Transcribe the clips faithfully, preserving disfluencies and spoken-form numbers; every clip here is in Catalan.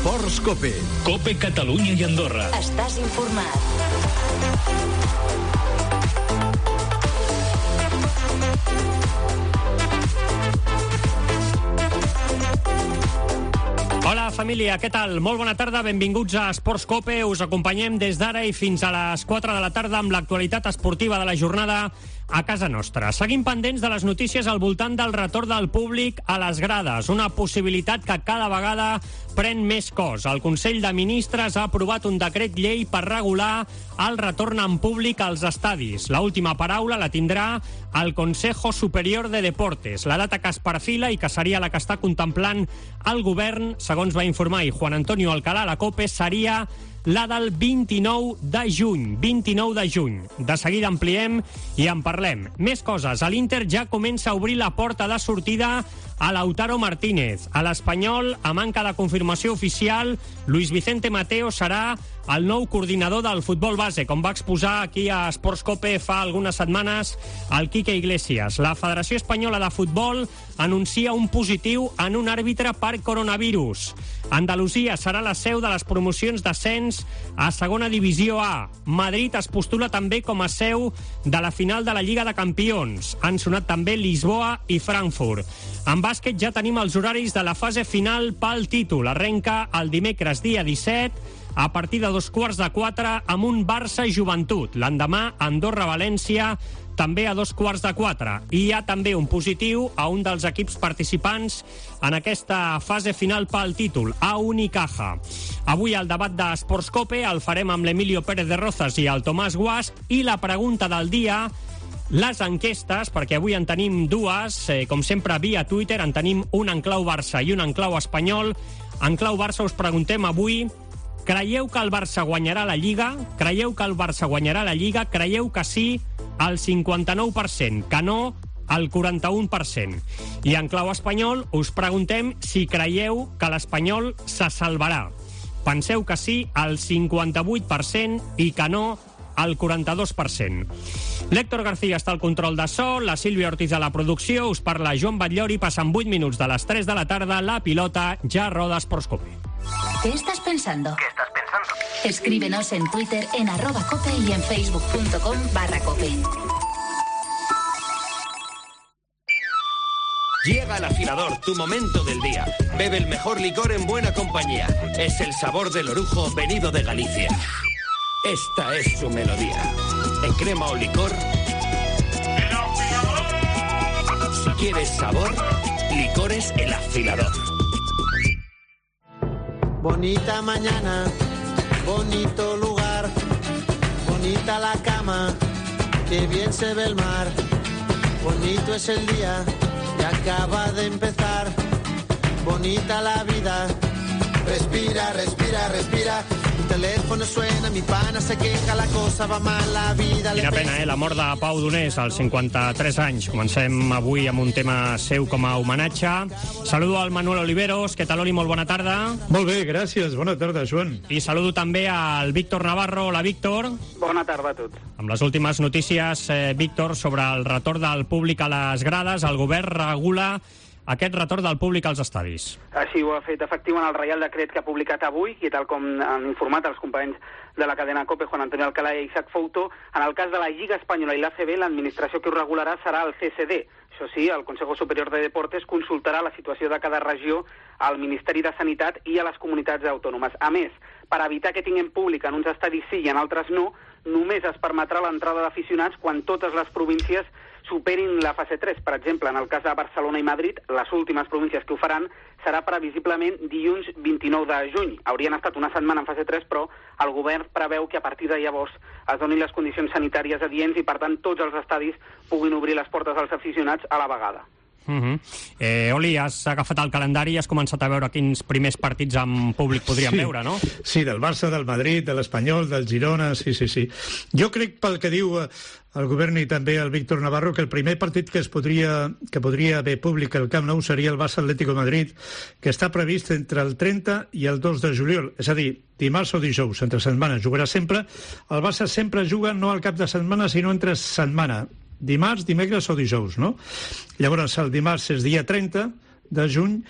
Esports Cope. Cope Catalunya i Andorra. Estàs informat. Hola, família, què tal? Molt bona tarda, benvinguts a Esports Cope. Us acompanyem des d'ara i fins a les quatre de la tarda amb l'actualitat esportiva de la jornada a casa nostra. Seguim pendents de les notícies al voltant del retorn del públic a les grades, una possibilitat que cada vegada pren més cos. El Consell de Ministres ha aprovat un decret llei per regular el retorn en públic als estadis. L'última paraula la tindrà el Consejo Superior de Deportes. La data que es perfila i que seria la que està contemplant el govern, segons va informar i Juan Antonio Alcalá a la COPE, seria la del vint-i-nou de juny. vint-i-nou de juny. De seguida ampliem i en parlem. Més coses. A l'Inter ja comença a obrir la porta de sortida a Lautaro Martínez. A l'Espanyol, a manca de confirmació oficial, Luis Vicente Mateo serà el nou coordinador del futbol base, com va exposar aquí a Esports Cope fa algunes setmanes el Quique Iglesias. La Federació Espanyola de Futbol anuncia un positiu en un àrbitre per coronavirus. Andalusia serà la seu de les promocions d'ascens a segona divisió A. Madrid es postula també com a seu de la final de la Lliga de Campions. Han sonat també Lisboa i Frankfurt. En bàsquet ja tenim els horaris de la fase final pel títol. Arrenca el dimecres dia disset a partir de dos quarts de quatre amb un Barça-Joventut. L'endemà, Andorra-València, també a dos quarts de quatre. I hi ha també un positiu a un dels equips participants en aquesta fase final pel títol, a Unicaja. Avui el debat d'Esports Cope el farem amb l'Emilio Pérez de Rozas i el Tomàs Guasc, i la pregunta del dia, les enquestes, perquè avui en tenim dues, eh, com sempre via Twitter, en tenim una en clau Barça i una en clau Espanyol. En clau Barça us preguntem avui: creieu que el Barça guanyarà la Lliga? Creieu que el Barça guanyarà la Lliga? Creieu que sí, al cinquanta-nou per cent, que no, al quaranta-un per cent. I en clau Espanyol us preguntem si creieu que l'Espanyol se salvarà. Penseu que sí, al cinquanta-vuit per cent, i que no, al quaranta-dos per cent. L'Héctor García està al control de so, la Sílvia Ortiz a la producció, us parla Joan Batllori, passen vuit minuts de les tres de la tarda, la pilota ja roda Esports Cope. ¿Qué estás pensando? ¿Qué estás pensando? Escríbenos en Twitter en arroba cope y en facebook.com barra cope. Llega el afilador, tu momento del día. Bebe el mejor licor en buena compañía. Es el sabor del orujo venido de Galicia. Esta es su melodía. En crema o licor. ¡El afilador! Si quieres sabor, licores El Afilador. Bonita mañana, bonito lugar, bonita la cama, que bien se ve el mar. Bonito es el día que acaba de empezar, bonita la vida. Respira, respira, respira. Mi teléfono suena, mi pana se queja, la cosa va mal, la vida... Quina pena, eh? La mort de Pau Donés als cinquanta-tres anys. Comencem avui amb un tema seu com a homenatge. Saludo al Manuel Oliveros. Què tal, Oli? Molt bona tarda. Molt bé, gràcies. Bona tarda, Joan. I saludo també al Víctor Navarro. Hola, Víctor. Bona tarda a tots. Amb les últimes notícies, eh, Víctor, sobre el retorn del públic a les grades, el govern regula aquest retorn del públic als estadis. Així ho ha fet efectiu en el Reial Decret que ha publicat avui, i tal com han informat els companys de la cadena COPE, Juan Antonio Alcalá i Isaac Fouto, en el cas de la Lliga Espanyola i l'A C B, l'administració que ho regularà serà el C C D. Això sí, el Consejo Superior de Deportes consultarà la situació de cada regió al Ministeri de Sanitat i a les comunitats autònomes. A més, per evitar que tinguem públic en uns estadis sí i en altres no, només es permetrà l'entrada d'aficionats quan totes les províncies superin la fase tres. Per exemple, en el cas de Barcelona i Madrid, les últimes províncies que ho faran serà previsiblement dilluns vint-i-nou de juny. Haurien estat una setmana en fase tres, però el govern preveu que a partir de llavors es donin les condicions sanitàries adients i, per tant, tots els estadis puguin obrir les portes als aficionats a la vegada. Uh -huh. eh, Oli, has agafat el calendari i has començat a veure quins primers partits en públic podríem sí, veure, no? Sí, del Barça, del Madrid, de l'Espanyol, del Girona, sí, sí, sí. Jo crec, pel que diu eh, el govern i també el Víctor Navarro, que el primer partit que es podria, que podria haver públic al Camp Nou seria el Barça Atlético de Madrid, que està previst entre el trenta i el dos de juliol, és a dir, dimarts o dijous, entre setmana. Jugarà sempre, el Barça sempre juga no al cap de setmana, sinó entre setmana. Dimarts, dimecres o dijous, no? Llavors, el dimarts és dia trenta de juny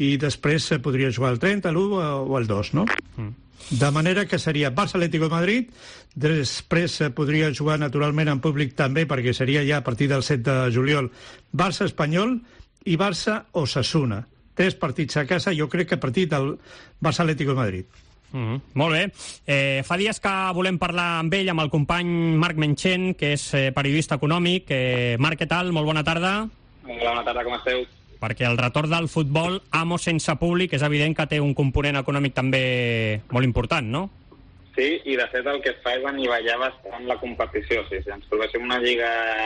i després se podria jugar el trenta, l'u o el dos, no? Mm. De manera que seria Barça-Atlético de Madrid, després se podria jugar naturalment en públic també, perquè seria ja a partir del set de juliol, Barça-Espanyol i Barça-Osasuna. Tres partits a casa, jo crec que partit del Barça-Atlético de Madrid. Mm-hmm. Molt bé. Eh, fa dies que volem parlar amb ell, amb el company Marc Menchen, que és eh, periodista econòmic. Eh, Marc, què tal? Molt bona tarda. Molt bona tarda, com esteu? Perquè el retorn del futbol, amo sense públic, és evident que té un component econòmic també molt important, no? Sí, i de fet el que es fa és anivellar bastant la competició. Sí, si ens trobéssim una lliga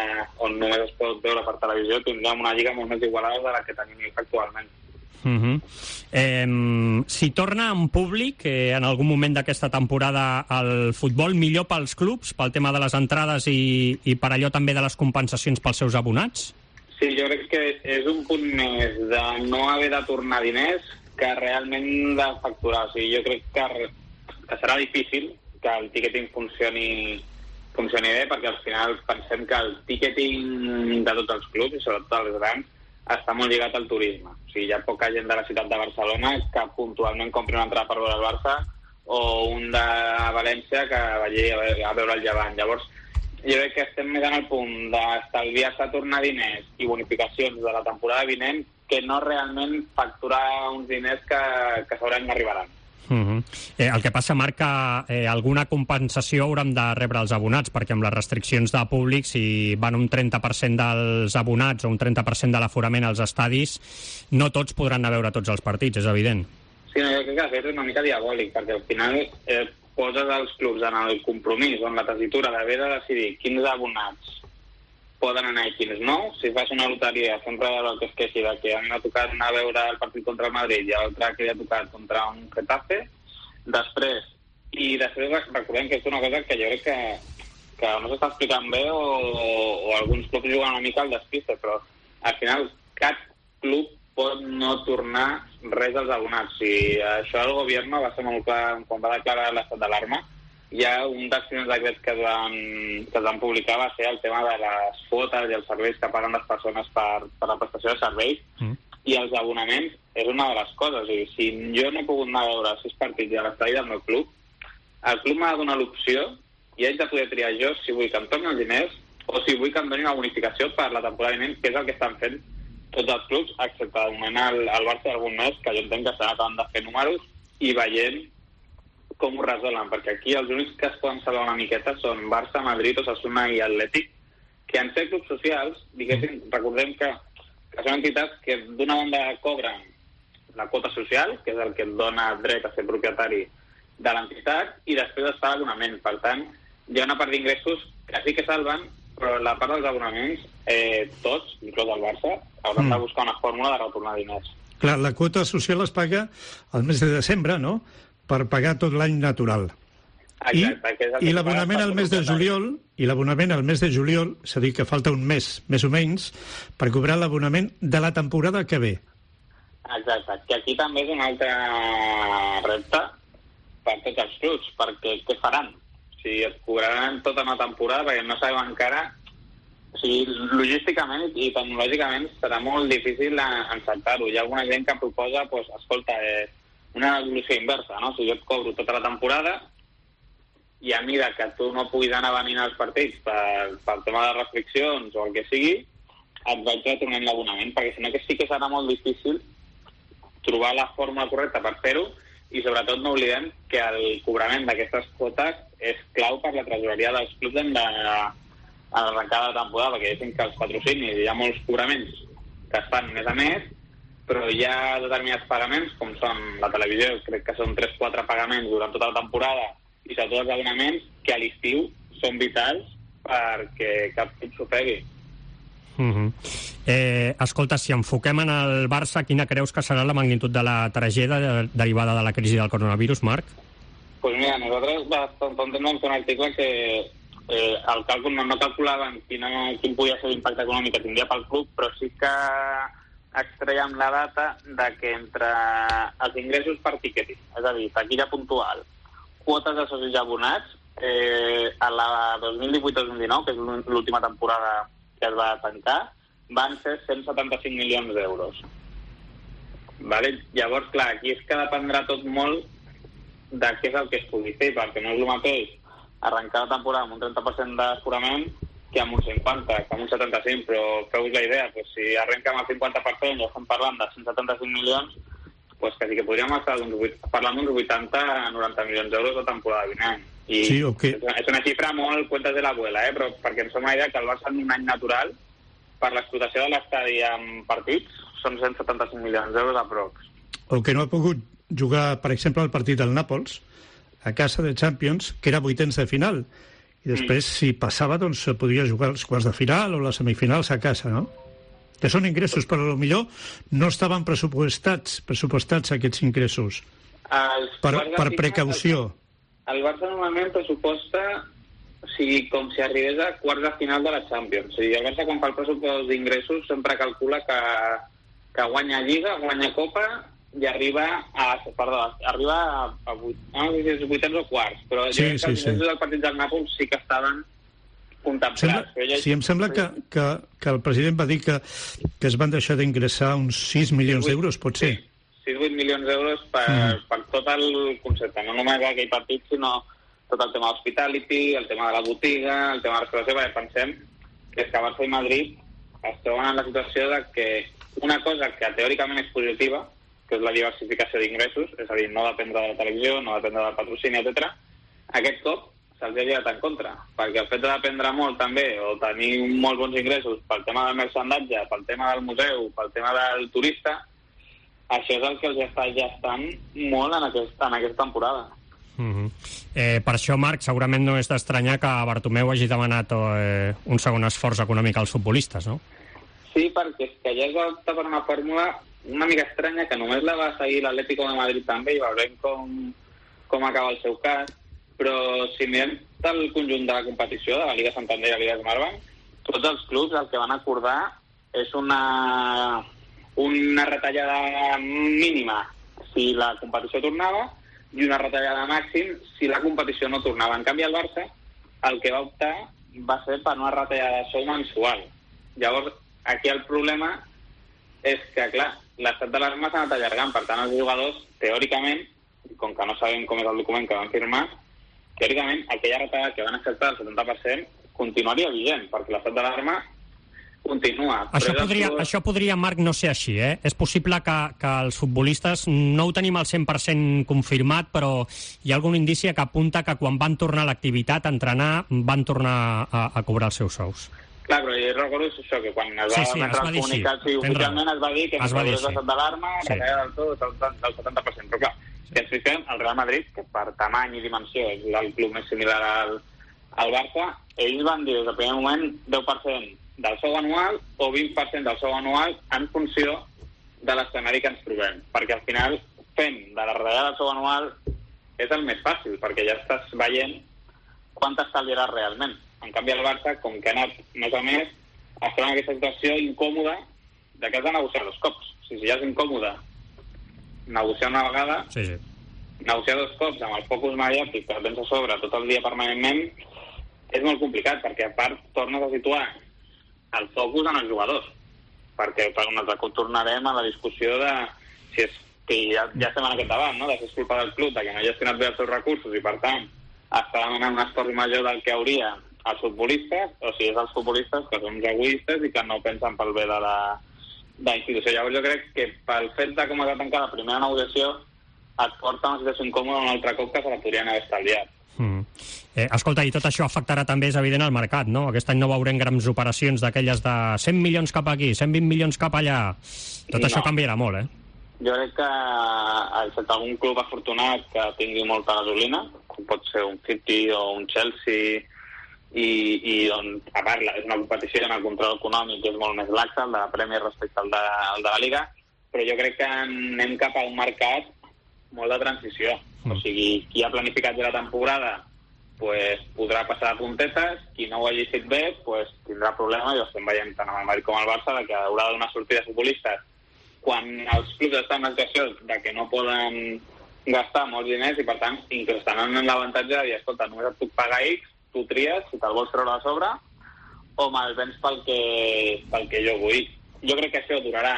on només es pot veure per televisió, tindríem una lliga molt més igualada de la que tenim actualment. Uh-huh. eh, si torna en públic eh, en algun moment d'aquesta temporada el futbol, millor pels clubs, pel tema de les entrades i, i per allò també de les compensacions pels seus abonats? Sí, jo crec que és un punt més de no haver de tornar diners que realment de facturar. O sigui, jo crec que, que serà difícil que el ticketing funcioni, funcioni bé, perquè al final pensem que el ticketing de tots els clubs, i sobretot els grans, està molt lligat al turisme. O sigui, hi ha poca gent de la ciutat de Barcelona que puntualment compri una entrada per veure el Barça o un de València que vagi a veure el Llevant. Llavors, jo crec que estem més en el punt d'estalviar-se a tornar diners i bonificacions de la temporada vinent que no realment facturar uns diners que, que segurament no arribaran. Uh-huh. eh, el que passa, Marc, que eh, alguna compensació haurem de rebre els abonats, perquè amb les restriccions de públic, si van un trenta per cent dels abonats o un trenta per cent de l'aforament als estadis, no tots podran anar a veure tots els partits, és evident. Sí, no, jo crec que és una mica diabòlic, perquè al final eh, poses els clubs en el compromís o en la tessitura d'haver de decidir quins abonats poden anar i quins no. Si fas una loteria, sempre el que es queixi de que a mi m'ha tocat anar a veure el partit contra el Madrid i a l'altre que li ha tocat contra un Getafe, després, i després recordem que és una cosa que jo crec que, que no s'està explicant bé o, o alguns clubs juguen una mica al despiste, però al final cap club pot no tornar res als abonats. I això el govern va ser molt clar quan va declarar l'estat d'alarma. Ja un dels primers decrets que es van, que es van publicar va ser el tema de les quotes i els serveis que paguen les persones per, per la prestació de serveis, mm. i els abonaments és una de les coses. I si jo no he pogut anar a veure sis partits a l'estadi del meu club, el club m'ha de donar l'opció i haig de poder triar jo si vull que em tornin els diners o si vull que em donin una bonificació per la temporada vinent, que és el que estan fent tots els clubs, excepte de moment el, el Barça algun mes, que jo entenc que estan acabant de fer números i veient com ho resolen, perquè aquí els únics que es poden salvar una miqueta són Barça, Madrid, Osasuna i Atlètic, que en ser clubs socials, diguéssim, recordem que, que són entitats que d'una banda cobren la quota social, que és el que et dona dret a ser propietari de l'entitat, i després es fa l'abonament. Per tant, hi ha una part d'ingressos que sí que salven, però la part dels abonaments, eh, tots, inclús el Barça, hauran mm. de buscar una fórmula de retornar diners. Clar, la quota social es paga al mes de desembre, no?, per pagar tot l'any natural. Exacte, I, i l'abonament al mes de juliol, i l'abonament al mes de juliol, és a dir, que falta un mes, més o menys, per cobrar l'abonament de la temporada que ve. Exacte, que aquí també és un altre repte per tots els clubs, perquè què faran? O sigui, es cobraran tota una temporada, perquè no sabem encara... O sigui, logísticament i tecnològicament serà molt difícil encertar-ho. Hi ha alguna gent que proposa, doncs, escolta, eh, una evolució inversa, no? O sigui, jo et cobro tota la temporada i a mida que tu no puguis anar venint als partits per, per tema de restriccions o el que sigui, et vaig retornant l'abonament, perquè si no que sí que serà molt difícil trobar la fórmula correcta per fer-ho, i sobretot no oblidem que el cobrament d'aquestes quotes és clau per la tresoreria dels clubs en la, a l'arrencada de temporada, perquè diguem que els patrocinis hi ha molts cobraments que es fan més a més, però hi ha determinats pagaments, com són la televisió, crec que són tres o quatre pagaments durant tota la temporada, i sobretot els abonaments, que a l'estiu són vitals perquè cap club s'ofegui. Uh-huh. eh, escolta, si enfoquem en el Barça, quina creus que serà la magnitud de la tragèdia derivada de la crisi del coronavirus, Marc? Doncs pues mira, nosaltres bastant vam fer un article que eh, el càlcul no, no calculaven quina, quin podia ser l'impacte econòmic que tindria pel club, però sí que extraiem la data de que entre els ingressos per ticketing, és a dir, taquilla puntual, quotes de socis i abonats, eh, a la dos mil divuit dos mil dinou, que és l'última temporada que es va tancar, van ser cent setanta-cinc milions d'euros. Vale? Llavors, clar, aquí és que dependrà tot molt de què és el que es pugui fer, perquè no és el mateix arrencar la temporada amb un trenta per cent d'aforament que amb un cinquanta, que amb un setanta-cinc, però feu-vos la idea, doncs, si arrenca amb el cinquanta per cent i estem parlant de cent setanta-cinc milions, doncs que sí que podríem estar parlant d'uns vuitanta a noranta milions d'euros de temporada vinent. I sí, okay. És una xifra molt cuentas de l'abuela, eh? Però perquè ens fem una idea que el Barça en un any natural, per l'explotació de l'estadi amb partits, són cent setanta-cinc milions d'euros aprox. O que no ha pogut jugar, per exemple, el partit del Nàpols, a casa de Champions, que era vuitens de final. I després, mm. si passava, doncs podria jugar els quarts de final o les semifinals a casa, no? Que són ingressos, però potser no estaven pressupostats, pressupostats aquests ingressos. Els per, per final, precaució. El, el Barça normalment pressuposta, o sigui, com si arribés a quarts de final de la Champions. O sigui, el Barça, quan fa el pressupost d'ingressos, sempre calcula que, que guanya Lliga, guanya Copa i arriba a, perdó, arriba a, a vuit, no sé si és vuitens o quarts, però sí, jo crec que els sí, sí. del partit del Nàpols sí que estaven contemplats. Sembla, ja... Sí, em sembla que, que, que el president va dir que, que es van deixar d'ingressar uns sis milions d'euros, pot ser? Sí, sis vuit milions d'euros per, mm. per tot el concepte, no només aquell partit, sinó tot el tema d'hospitality, el tema de la botiga, el tema de la restauració, perquè pensem que és que Barça i Madrid es troben en la situació de que una cosa que teòricament és positiva, que és la diversificació d'ingressos, és a dir, no dependre de la televisió, no dependre del patrocini, etcètera. Aquest cop se'ls ha llevat en contra, perquè el fet de dependre molt també, o tenir molts bons ingressos pel tema del merchandatge, pel tema del museu, pel tema del turista, això és el que els està gestant molt en, aquest, en aquesta temporada. Uh-huh. eh, per això, Marc, segurament no és d'estranyar que Bartomeu hagi demanat eh, un segon esforç econòmic als futbolistes, no? Sí, perquè és que ja es va optar per una fórmula una mica estranya, que només la va seguir l'Atlético de Madrid també, i veurem com, com acaba el seu cas, però si mirem el conjunt de la competició, de la Lliga Santander i la Lliga Smartbank, tots els clubs el que van acordar és una, una retallada mínima si la competició tornava i una retallada màxim si la competició no tornava. En canvi, el Barça el que va optar va ser per una retallada de sou mensual. Llavors, aquí el problema és que, clar, l'estat d'alarma s'ha anat allargant, per tant, els jugadors, teòricament, com que no sabem com és el document que van firmar, teòricament, aquella retallada que van acceptar el setanta per cent continuaria vigent, perquè l'estat d'alarma continua. Això podria, clubs... això podria, Marc, no ser així, eh? És possible que, que els futbolistes, no ho tenim al cent per cent confirmat, però hi ha algun indici que apunta que quan van tornar a l'activitat, a entrenar, van tornar a, a cobrar els seus sous. Clar, però jo recordo això, que quan es va sí, sí, emetre el comunicat, sí, oficialment es va dir que es va dir, sí. l'estat d'alarma, sí. retallada del tot del, del setanta per cent. Però clar, si ens fixem, el Real Madrid, que per tamany i dimensió és el club més similar al, al Barça, ells van dir des del primer moment deu per cent del sou anual o vint per cent del sou anual en funció de l'escenari que ens trobem. Perquè al final, fent de la retallada del sou anual és el més fàcil, perquè ja estàs veient quant t'estalviaràs realment. En canvi, el Barça, com que ha anat més o més, es troba en aquesta situació incòmoda de que has de negociar dos cops. O sigui, si ja és incòmode negociar una vegada, sí, sí. negociar dos cops amb el focus mediàtic que tens a sobre tot el dia permanentment és molt complicat, perquè a part tornes a situar el focus en els jugadors, perquè per un altre cop tornarem a la discussió de si és que ja, ja estem en aquest debat, no? De si és culpa del club, de que no ha gestionat bé els seus recursos i per tant està demanant un esforç major del que hauria els futbolistes, o si és els futbolistes que són egoistes i que no pensen pel bé de la, de la institució. Llavors jo crec que pel fet de com es va tancar la primera negociació et porta a una situació incòmoda un altre cop que se la podrien haver estalviat. Mm. Eh, escolta, i tot això afectarà també, és evident, al mercat, no? Aquest any no veurem grans operacions d'aquelles de cent milions cap aquí, cent vint milions cap allà. Tot no. Això canviarà molt, eh? Jo crec que, excepte algun club afortunat que tingui molta gasolina, com pot ser un City o un Chelsea, i, i on, a part, és una competició en el control econòmic que és molt més laxa, el de la Premier respecte al de, al de la Liga, però jo crec que anem cap a un mercat molt de transició. Mm. O sigui, qui ha planificat ja la temporada pues, podrà passar a puntetes, qui no ho hagi fet bé pues, tindrà problemes, i ho estem veient tant amb el Madrid com el Barça, de que haurà de donar sortida a futbolistes quan els clubs estan en una situació de que no poden gastar molts diners i, per tant, inclús estan en l'avantatge de dir, escolta, només et puc pagar X, tu tries, si te'l vols treure a sobre, o me'l vens pel que, pel que jo vull. Jo crec que això durarà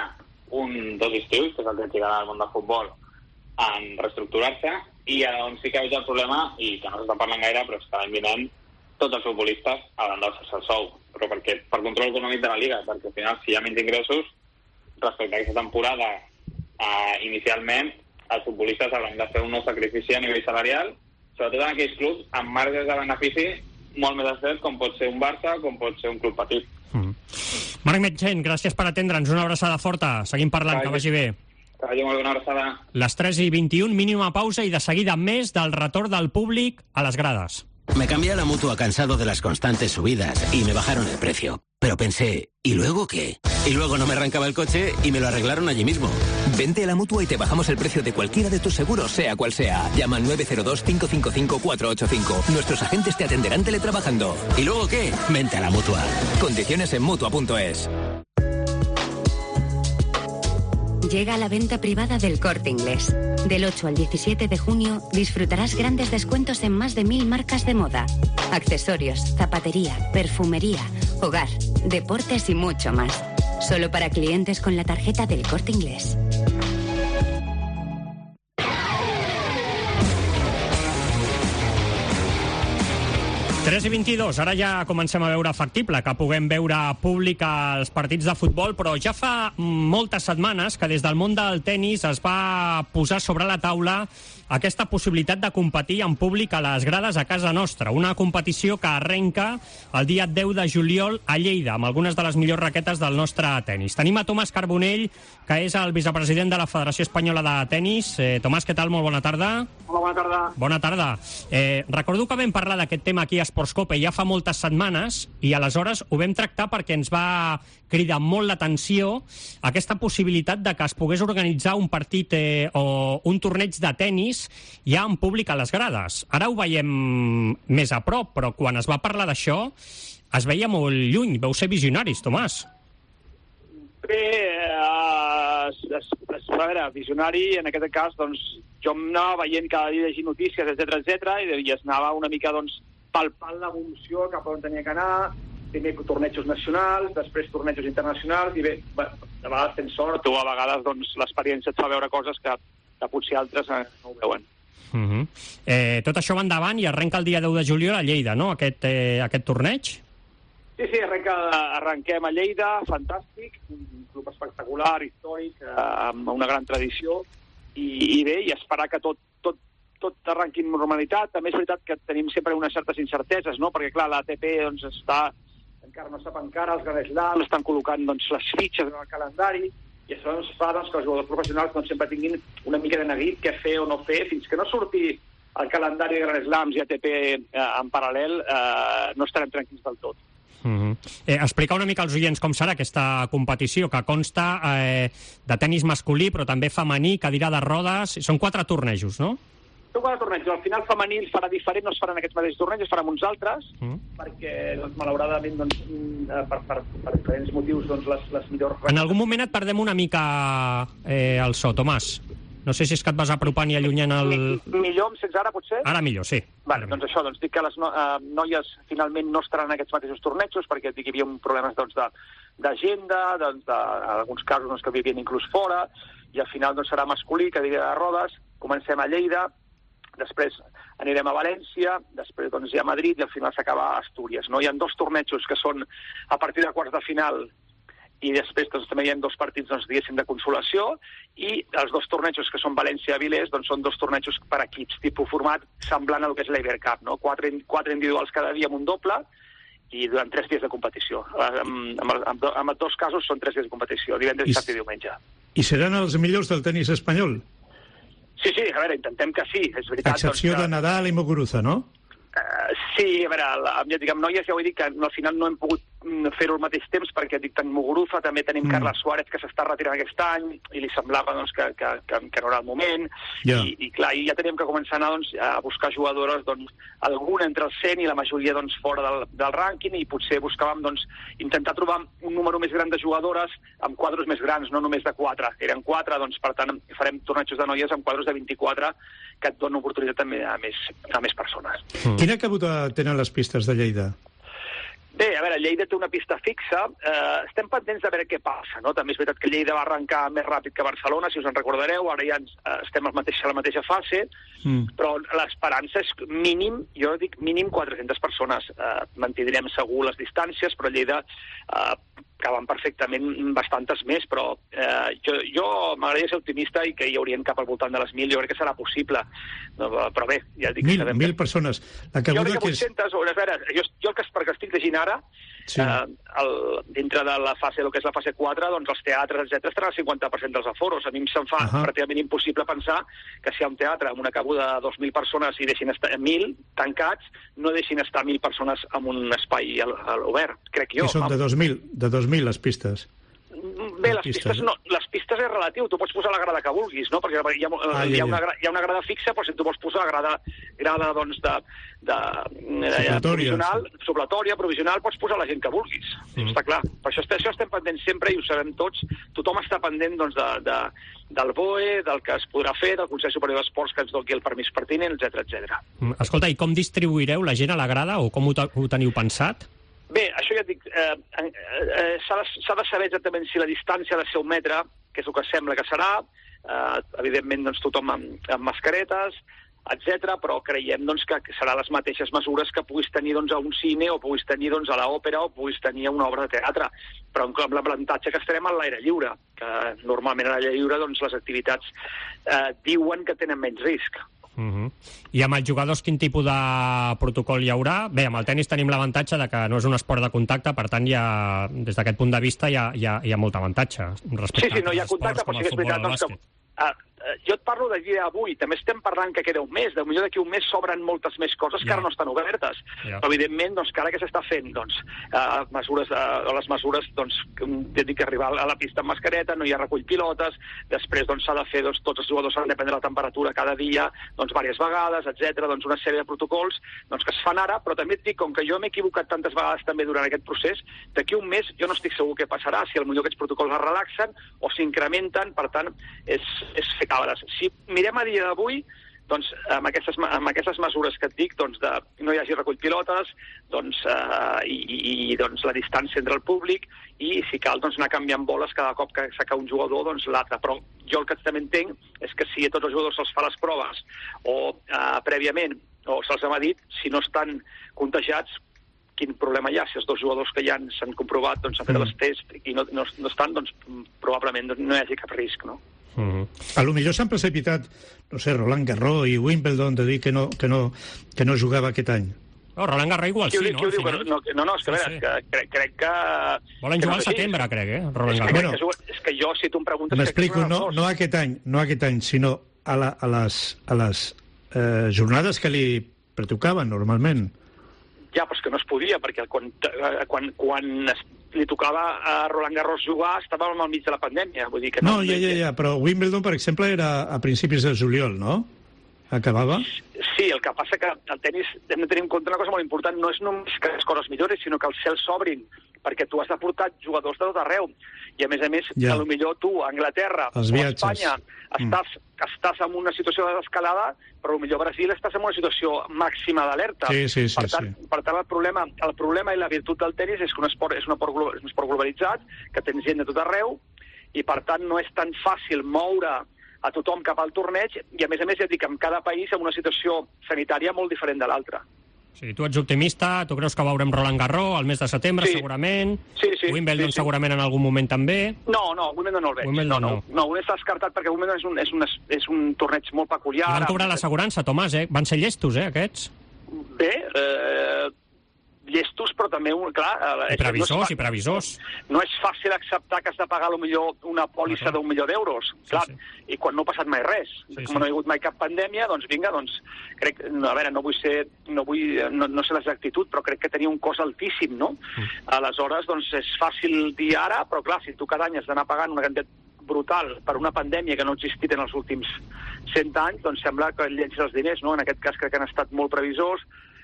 un, dos estius, que és el que trigarà al món del futbol, en reestructurar-se, i on sí que veig el problema, i que no s'està parlant gaire, però és que l'any vinent tots els futbolistes hauran d'alçar el sou, però perquè, per control econòmic de la Liga, perquè al final, si hi ha menys ingressos, respecte a aquesta temporada, eh, inicialment, els futbolistes hauran de fer un nou sacrifici a nivell salarial, sobretot en aquells clubs amb marges de benefici molt més estret, com pot ser un Barça, com pot ser un club petit. Mm. Marc Metgen, gràcies per atendre'ns, una abraçada forta, seguim parlant, que vagi bé. Que vagi molt bé, una abraçada. Les tres i vint-i-un, mínima pausa y de seguida més del retorn del públic a les grades. Me cambié a la Mutua cansado de las constantes subidas y me bajaron el precio. Pero pensé, ¿y luego qué? Y luego no me arrancaba el coche y me lo arreglaron allí mismo. Vente a la Mutua y te bajamos el precio de cualquiera de tus seguros, sea cual sea. Llama al nueve cero dos, cinco cinco cinco, cuatro ocho cinco. Nuestros agentes te atenderán teletrabajando. ¿Y luego qué? Vente a la Mutua. Condiciones en Mutua punto es. Llega la venta privada del Corte Inglés. Del ocho al diecisiete de junio disfrutarás grandes descuentos en más de mil marcas de moda, accesorios, zapatería, perfumería, hogar, deportes y mucho más. Solo para clientes con la tarjeta del Corte Inglés. tres i vint-i-dos, ara ja comencem a veure factible que puguem veure públic als partits de futbol, però ja fa moltes setmanes que des del món del tennis es va posar sobre la taula aquesta possibilitat de competir en públic a les grades a casa nostra. Una competició que arrenca el dia deu de juliol a Lleida, amb algunes de les millors raquetes del nostre tennis. Tenim a Tomàs Carbonell, que és el vicepresident de la Federació Espanyola de Tenis. Eh, Tomàs, què tal? Molt bona tarda. Hola, bona tarda. Bona tarda. Eh, recordo que vam parlar d'aquest tema aquí a Sportscope ja fa moltes setmanes i aleshores ho vam tractar perquè ens va cridar molt l'atenció aquesta possibilitat de que es pogués organitzar un partit eh, o un torneig de tennis ja en públic a les grades. Ara ho veiem més a prop, però quan es va parlar d'això es veia molt lluny. Vau ser visionaris, Tomàs. Bé, uh, es, es, es, a veure, visionari, en aquest cas, doncs, jo em anava veient cada dia llegint notícies, etcètera, etcètera, i, i es anava una mica, doncs, palpant l'evolució cap on tenia que anar, primer tornejos nacionals, després tornejos internacionals, i bé, a vegades tens sort o a vegades doncs, l'experiència et fa veure coses que, que potser altres no ho veuen. Uh -huh. eh, tot això va endavant i arrenca el dia deu de juliol a Lleida, no?, aquest, eh, aquest torneig? Sí, sí, arrenca, arrenquem a Lleida, fantàstic, un club espectacular, històric, eh, amb una gran tradició, i, i bé, i esperar que tot, tot tot arrenqui en normalitat. També és veritat que tenim sempre unes certes incerteses, no? Perquè, clar, l'A T P doncs, està, encara no sap encara, els Grand Slams estan col·locant doncs, les fitxes en el calendari, i això doncs, fa doncs, que els jugadors professionals doncs, sempre tinguin una mica de neguit què fer o no fer, fins que no surti el calendari de Grand Slams i A T P eh, en paral·lel, eh, no estarem tranquils del tot. Uh-huh. eh, explicar una mica als oients com serà aquesta competició, que consta eh, de tenis masculí, però també femení, cadira de rodes. Són quatre tornejos, no? Són quatre tornejos. Al final femení es farà diferent, no es faran aquests mateixos tornejos, es faran uns altres, mm. perquè, doncs, malauradament, doncs, per, per, per diferents motius, doncs, les, les millors... En algun moment et perdem una mica eh, el so, Tomàs. No sé si és que et vas apropant i allunyant el... Millor, em sents ara, potser? Ara millor, sí. Vale, doncs això, doncs dic que les no, eh, noies finalment no estaran en aquests mateixos tornejos, perquè dic que hi havia problemes doncs, d'agenda, doncs, d'alguns casos doncs, que vivien inclús fora, i al final doncs, serà masculí, cadira de rodes, comencem a Lleida, després anirem a València, després doncs, hi ha Madrid i al final s'acaba a Astúries. No? Hi ha dos tornejos que són a partir de quarts de final i després doncs, també hi ha dos partits doncs, diguéssim de consolació, i els dos tornejos que són València i Avilés doncs, són dos tornejos per equips, tipus format semblant al que és l'Iber Cup, no? Quatre, quatre individuals cada dia amb un doble i durant tres dies de competició. En, en, en, en dos casos són tres dies de competició, divendres, dissabte i diumenge. I seran els millors del tenis espanyol? Sí, sí, a veure, intentem que sí, és veritat. A excepció doncs, que... de Nadal i Muguruza, no? Uh, sí, a veure, la, ja dic, amb noies ja ho he dit que no, al final no hem pogut fer-ho al mateix temps perquè dic, tenim Muguruza, també tenim mm. Carla Suárez que s'està retirant aquest any i li semblava doncs, que, que, que, que no era el moment yeah. I, i clar, i ja teníem que començar a, anar, doncs, a buscar jugadores, doncs, alguna entre el cent i la majoria doncs, fora del, del rànquing, i potser buscàvem doncs, intentar trobar un número més gran de jugadores amb quadros més grans, no només de quatre, eren quatre, doncs per tant farem tornejos de noies amb quadros de vint-i-quatre que et donen oportunitat també a més, a més persones. Mm. Quina cabuda tenen les pistes de Lleida? Bé, a veure, Lleida té una pista fixa. Eh, estem pendents de veure què passa, no? També és veritat que Lleida va arrencar més ràpid que Barcelona, si us en recordareu, ara ja ens, eh, estem a la mateixa, a la mateixa fase, mm. però l'esperança és mínim, jo dic mínim quatre-centes persones. Eh, mantindrem segur les distàncies, però Lleida eh, caben perfectament bastantes més, però eh, jo, jo m'agradaria ser optimista i que hi haurien cap al voltant de les mil, jo crec que serà possible. No, però bé, ja dic... Mil, mil que... persones. La jo crec que vuit-centes, o, a veure, jo, jo el que, perquè estic llegint ara, sí. eh, el, dintre de la fase, el que és la fase quatre, doncs els teatres, etcètera, estaran al cinquanta per cent dels aforos. A mi se'm fa uh -huh. pràcticament impossible pensar que si hi ha un teatre amb una cabuda de dos mil persones i deixin estar mil tancats, no deixin estar mil persones en un espai a l'obert, crec jo. I són de dos mil, de dos mil les pistes. Bé, les pistes, pistes no, les pistes és relatiu, tu pots posar la grada que vulguis, no? Perquè hi ha, ah, hi ha, una, hi ha una grada fixa, però si tu vols posar la grada, grada doncs, de, de, de provisional, supletòria, provisional, pots posar la gent que vulguis. Mm. Està clar. Per això, això estem pendents sempre i ho sabem tots. Tothom està pendent doncs, de, de, del B O E, del que es podrà fer, del Consell Superior d'Esports que ens doni el permís pertinent, etcètera, etcètera. Escolta, i com distribuireu la gent a la grada o com ho, ho teniu pensat? Bé, això ja et dic, eh, eh, s'ha de, de saber exactament si la distància ha de ser un metre, que és el que sembla que serà, eh, evidentment doncs, tothom amb, amb mascaretes, etcètera, però creiem doncs, que seran les mateixes mesures que puguis tenir doncs, a un cine o puguis tenir doncs, a l'òpera o puguis tenir a una obra de teatre, però amb l'avantatge que estarem a l'aire lliure, que normalment a l'aire lliure doncs, les activitats eh, diuen que tenen menys risc. Uh-huh. I amb els jugadors quin tipus de protocol hi haurà? Bé, amb el tennis tenim l'avantatge de que no és un esport de contacte, per tant, ja, des d'aquest punt de vista hi ha, hi ha, hi ha molt avantatge. Sí, sí, no hi ha contacte, però sí que és veritat doncs, que... Uh, jo et parlo de dia d'avui, també estem parlant que queda un mes, de millor d'aquí un mes s'obren moltes més coses que yeah. ara no estan obertes. Yeah. Però, evidentment, doncs, que ara que s'està fent, doncs, uh, mesures, uh, les mesures, doncs, que dic que arribar a la pista amb mascareta, no hi ha recull pilotes, després, doncs, s'ha de fer, doncs, tots els jugadors han de prendre la temperatura cada dia, doncs, diverses vegades, etcètera, doncs, una sèrie de protocols, doncs, que es fan ara, però també et dic, com que jo m'he equivocat tantes vegades també durant aquest procés, d'aquí un mes jo no estic segur què passarà, si potser aquests protocols es relaxen o s'incrementen, per tant, és, és fer cabres. Si mirem a dia d'avui, doncs, amb aquestes, amb aquestes mesures que et dic, doncs, de no hi hagi recull pilotes, doncs, eh, i, i doncs, la distància entre el públic, i si cal, doncs, anar canviant boles cada cop que saca un jugador, doncs, l'altre. Però jo el que també entenc és que si a tots els jugadors se'ls fa les proves, o eh, prèviament, o se'ls ha dit, si no estan contagiats, quin problema hi ha? Si els dos jugadors que ja s'han comprovat, doncs, han fet mm. els tests i no, no, no estan, doncs, probablement no hi hagi cap risc, no? Uh-huh. A lo millor s'han precipitat, no sé, Roland Garros i Wimbledon de dir que no, que no, que no jugava aquest any. No, Roland Garros igual sí, no? Diu, no, no, no, és que, sí, sí. que crec, crec que... Volen jugar al setembre, sí. crec, eh? Roland Garros. És que, bueno, que, és que jo, si tu em preguntes... M'explico, no, no aquest any, no aquest any, sinó a, la, a les, a les eh, jornades que li pertocaven normalment. Ja, però és que no es podia, perquè quan, quan, quan es, li tocava a Roland Garros jugar estàvem al mig de la pandèmia. Vull dir que no, no, ja, ja, ja, però Wimbledon, per exemple, era a principis de juliol, no? Acabava? Sí, el que passa que el tenis hem de tenir en compte una cosa molt important, no és només que les coses milloren, sinó que els cels s'obrin, perquè tu has de portar jugadors de tot arreu. I a més a més, ja. a lo millor tu, a Anglaterra els o a Espanya, estàs, mm. estàs en una situació d'escalada, però a lo millor a Brasil estàs en una situació màxima d'alerta. Sí, sí, sí, per tant, sí. per tant el, problema, el problema i la virtut del tenis és que un esport, és un esport, un esport globalitzat, que tens gent de tot arreu, i per tant no és tan fàcil moure a tothom cap al torneig, i a més a més ja dic, en cada país en una situació sanitària molt diferent de l'altra. Sí, tu ets optimista, tu creus que veurem Roland Garros al mes de setembre, sí. segurament. Sí, sí. Wimbledon sí, sí. segurament en algun moment també. No, no, Wimbledon no el veig. Wimbledon no, no. No, no, no està descartat perquè Wimbledon és un, és un, és un torneig molt peculiar. I van cobrar l'assegurança, Tomàs, eh? Van ser llestos, eh, aquests? Bé, eh... llestos, però també, un, clar... I previsors, no i previsors. No és fàcil acceptar que has de pagar millor una pòlissa d'un milió d'euros, clar, sí, sí. I quan no ha passat mai res. Sí, Com sí. no hi ha hagut mai cap pandèmia, doncs vinga, doncs, crec, a veure, no vull ser, no vull, no, no sé l'exactitud, però crec que tenia un cost altíssim, no? Mm. Aleshores, doncs, és fàcil dir ara, però clar, si tu cada any has d'anar pagant una quantitat brutal per una pandèmia que no ha existit en els últims cent anys, doncs sembla que llencis els diners, no? En aquest cas crec que han estat molt previsors,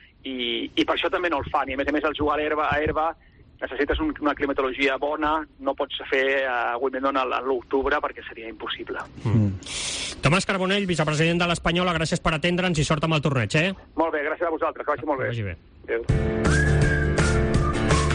I, i per això també no el fan. I a més a més el jugar a herba, a herba necessites un, una climatologia bona, no pots fer a Wimbledon a l'octubre perquè seria impossible. Mm. Tomàs Carbonell, vicepresident de l'Espanyola, gràcies per atendre'ns i sort amb el torneig, eh? Molt bé, gràcies a vosaltres, que vagi molt bé. Que vagi bé. Adéu.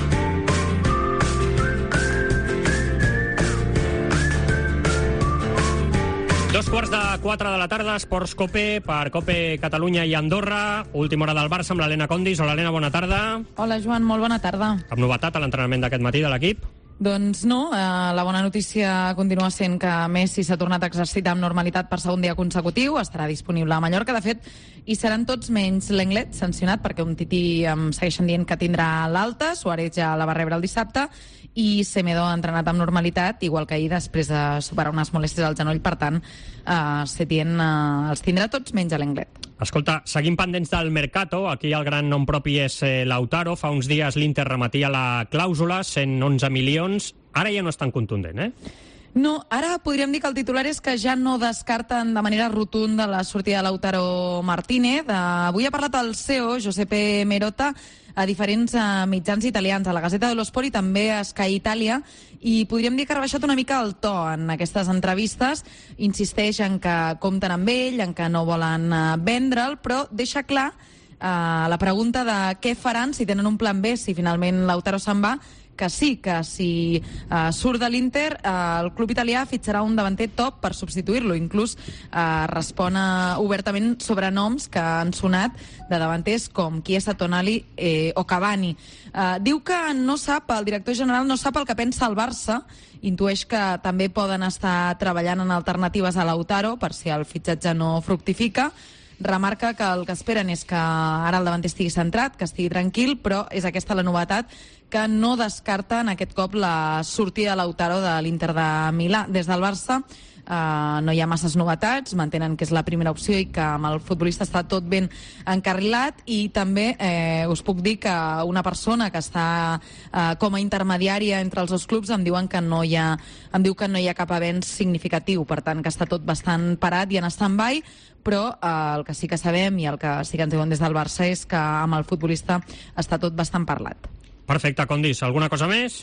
Dos quarts de quatre de la tarda, Esports Cope per Cope Catalunya i Andorra. Última hora del Barça amb l'Helena Condis. Hola, Helena, bona tarda. Hola, Joan, molt bona tarda. Cap novetat a l'entrenament d'aquest matí de l'equip? Doncs no, eh, la bona notícia continua sent que Messi s'ha tornat a exercitar amb normalitat per segon dia consecutiu, estarà disponible a Mallorca, de fet, i seran tots menys Lenglet, sancionat, perquè un tití em segueixen dient que tindrà l'alta, Suárez ja la va rebre el dissabte, i Semedo ha entrenat amb normalitat, igual que ahir, després de superar unes molèsties al genoll, per tant, eh, Setién eh, els tindrà tots menys a Lenglet. Escolta, seguim pendents del Mercato. Aquí el gran nom propi és eh, Lautaro. Fa uns dies l'Inter remetia la clàusula, cent onze milions. Ara ja no és tan contundent, eh? No, ara podríem dir que el titular és que ja no descarten de manera rotunda la sortida de Lautaro Martínez. Avui ha parlat el C E O, Giuseppe Merota, a diferents uh, mitjans italians, a la Gazzetta dello Sport i també a Sky Italia, i podríem dir que ha rebaixat una mica el to en aquestes entrevistes. Insisteix en que compten amb ell, en que no volen uh, vendre'l, però deixa clar uh, la pregunta de què faran, si tenen un plan B, si finalment Lautaro se'n va, que sí, que si uh, surt de l'Inter, uh, el club italià fitxarà un davanter top per substituir-lo. Inclús uh, respon uh, obertament sobre noms que han sonat de davanters com Chiesa, Tonali eh, o Cavani. Uh, diu que no sap, el director general no sap el que pensa el Barça, intueix que també poden estar treballant en alternatives a Lautaro per si el fitxatge no fructifica. Remarca que el que esperen és que ara el davanter estigui centrat, que estigui tranquil, però és aquesta la novetat, que no descarten aquest cop la sortida de Lautaro de l'Inter de Milà. Des del Barça eh, no hi ha masses novetats, mantenen que és la primera opció i que amb el futbolista està tot ben encarrilat, i també eh, us puc dir que una persona que està eh, com a intermediària entre els dos clubs em diuen que no hi ha, em diu que no hi ha cap avenç significatiu, per tant que està tot bastant parat i en stand-by, però eh, el que sí que sabem i el que sí que ens diuen des del Barça és que amb el futbolista està tot bastant parlat. Perfecte, Condis. Alguna cosa més?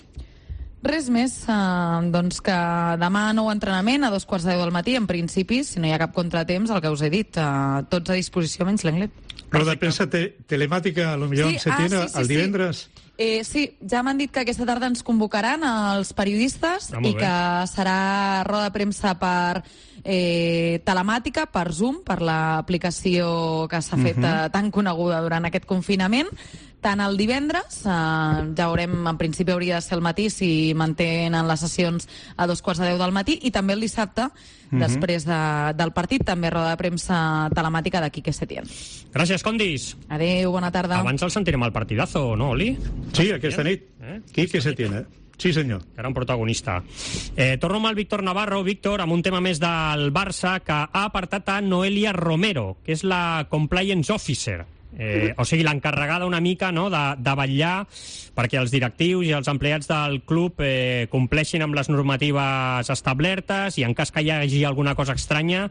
Res més, eh, doncs que demà nou entrenament a dos quarts de deu del matí, en principi, si no hi ha cap contratemps, el que us he dit, eh, tots a disposició menys l'Englet. Però de premsa te telemàtica, potser sí, en Setién, ah, sí, sí, el divendres... Sí. Eh, sí, ja m'han dit que aquesta tarda ens convocaran els periodistes ah, i que serà roda de premsa per eh, telemàtica, per Zoom, per l'aplicació que s'ha fet uh -huh. eh, tan coneguda durant aquest confinament. Tant el divendres, eh, ja veurem, en principi hauria de ser al matí si mantenen les sessions a dos quarts de deu del matí, i també el dissabte, uh -huh. després de, del partit, també roda de premsa telemàtica de Quique Setién. Gràcies, Condis. Adéu, bona tarda. Abans el sentirem al partidazo, no, Oli? Sí, aquesta nit. Eh? Quique Setién, eh? Sí, senyor. Era un protagonista. Eh, torno amb el Víctor Navarro. Víctor, amb un tema més del Barça, que ha apartat a Noelia Romero, que és la Compliance Officer. Eh, o sigui, l'encarregada una mica, no?, de, de vetllar perquè els directius i els empleats del club eh, compleixin amb les normatives establertes i, en cas que hi hagi alguna cosa estranya,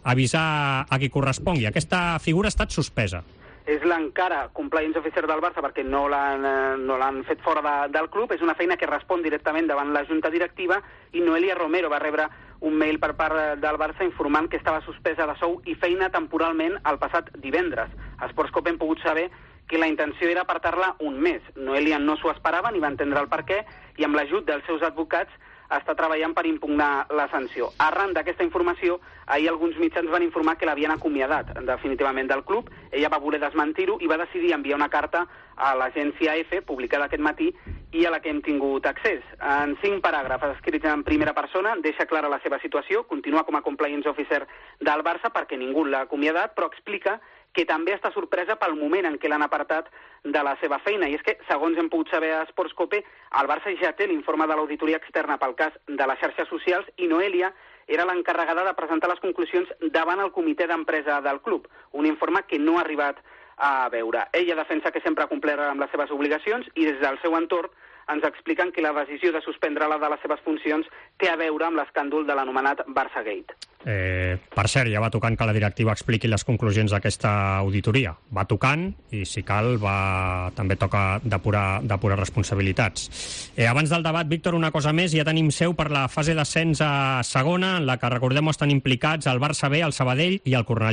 avisar a qui correspongui. Aquesta figura ha estat suspesa. És l'encara compliance officer del Barça perquè no l'han no l'han fet fora de, del club. És una feina que respon directament davant la junta directiva, i Noelia Romero va rebre un mail per part del Barça informant que estava suspesa de sou i feina temporalment el passat divendres. A Esports Cope hem pogut saber que la intenció era apartar-la un mes. Noelia no s'ho esperava ni va entendre el per què, i amb l'ajut dels seus advocats està treballant per impugnar la sanció. Arran d'aquesta informació, ahir alguns mitjans van informar que l'havien acomiadat definitivament del club. Ella va voler desmentir-ho i va decidir enviar una carta a l'agència F, publicada aquest matí, i a la que hem tingut accés. En cinc paràgrafs escrits en primera persona, deixa clara la seva situació, continua com a compliance officer del Barça perquè ningú l'ha acomiadat, però explica que també està sorpresa pel moment en què l'han apartat de la seva feina. I és que, segons hem pogut saber a Esports Cope, el Barça ja té l'informe de l'auditoria externa pel cas de les xarxes socials, i Noelia era l'encarregada de presentar les conclusions davant el comitè d'empresa del club, un informe que no ha arribat a veure. Ella defensa que sempre ha complert amb les seves obligacions, i des del seu entorn ens expliquen que la decisió de suspendre-la de les seves funcions té a veure amb l'escàndol de l'anomenat Barçagate. Eh, per cert, ja va tocant que la directiva expliqui les conclusions d'aquesta auditoria. Va tocant i, si cal, va... també toca depurar, depurar responsabilitats. Eh, abans del debat, Víctor, una cosa més. Ja tenim seu per la fase d'ascens a segona, en la que, recordem, estan implicats el Barça B, el Sabadell i el Cornellà.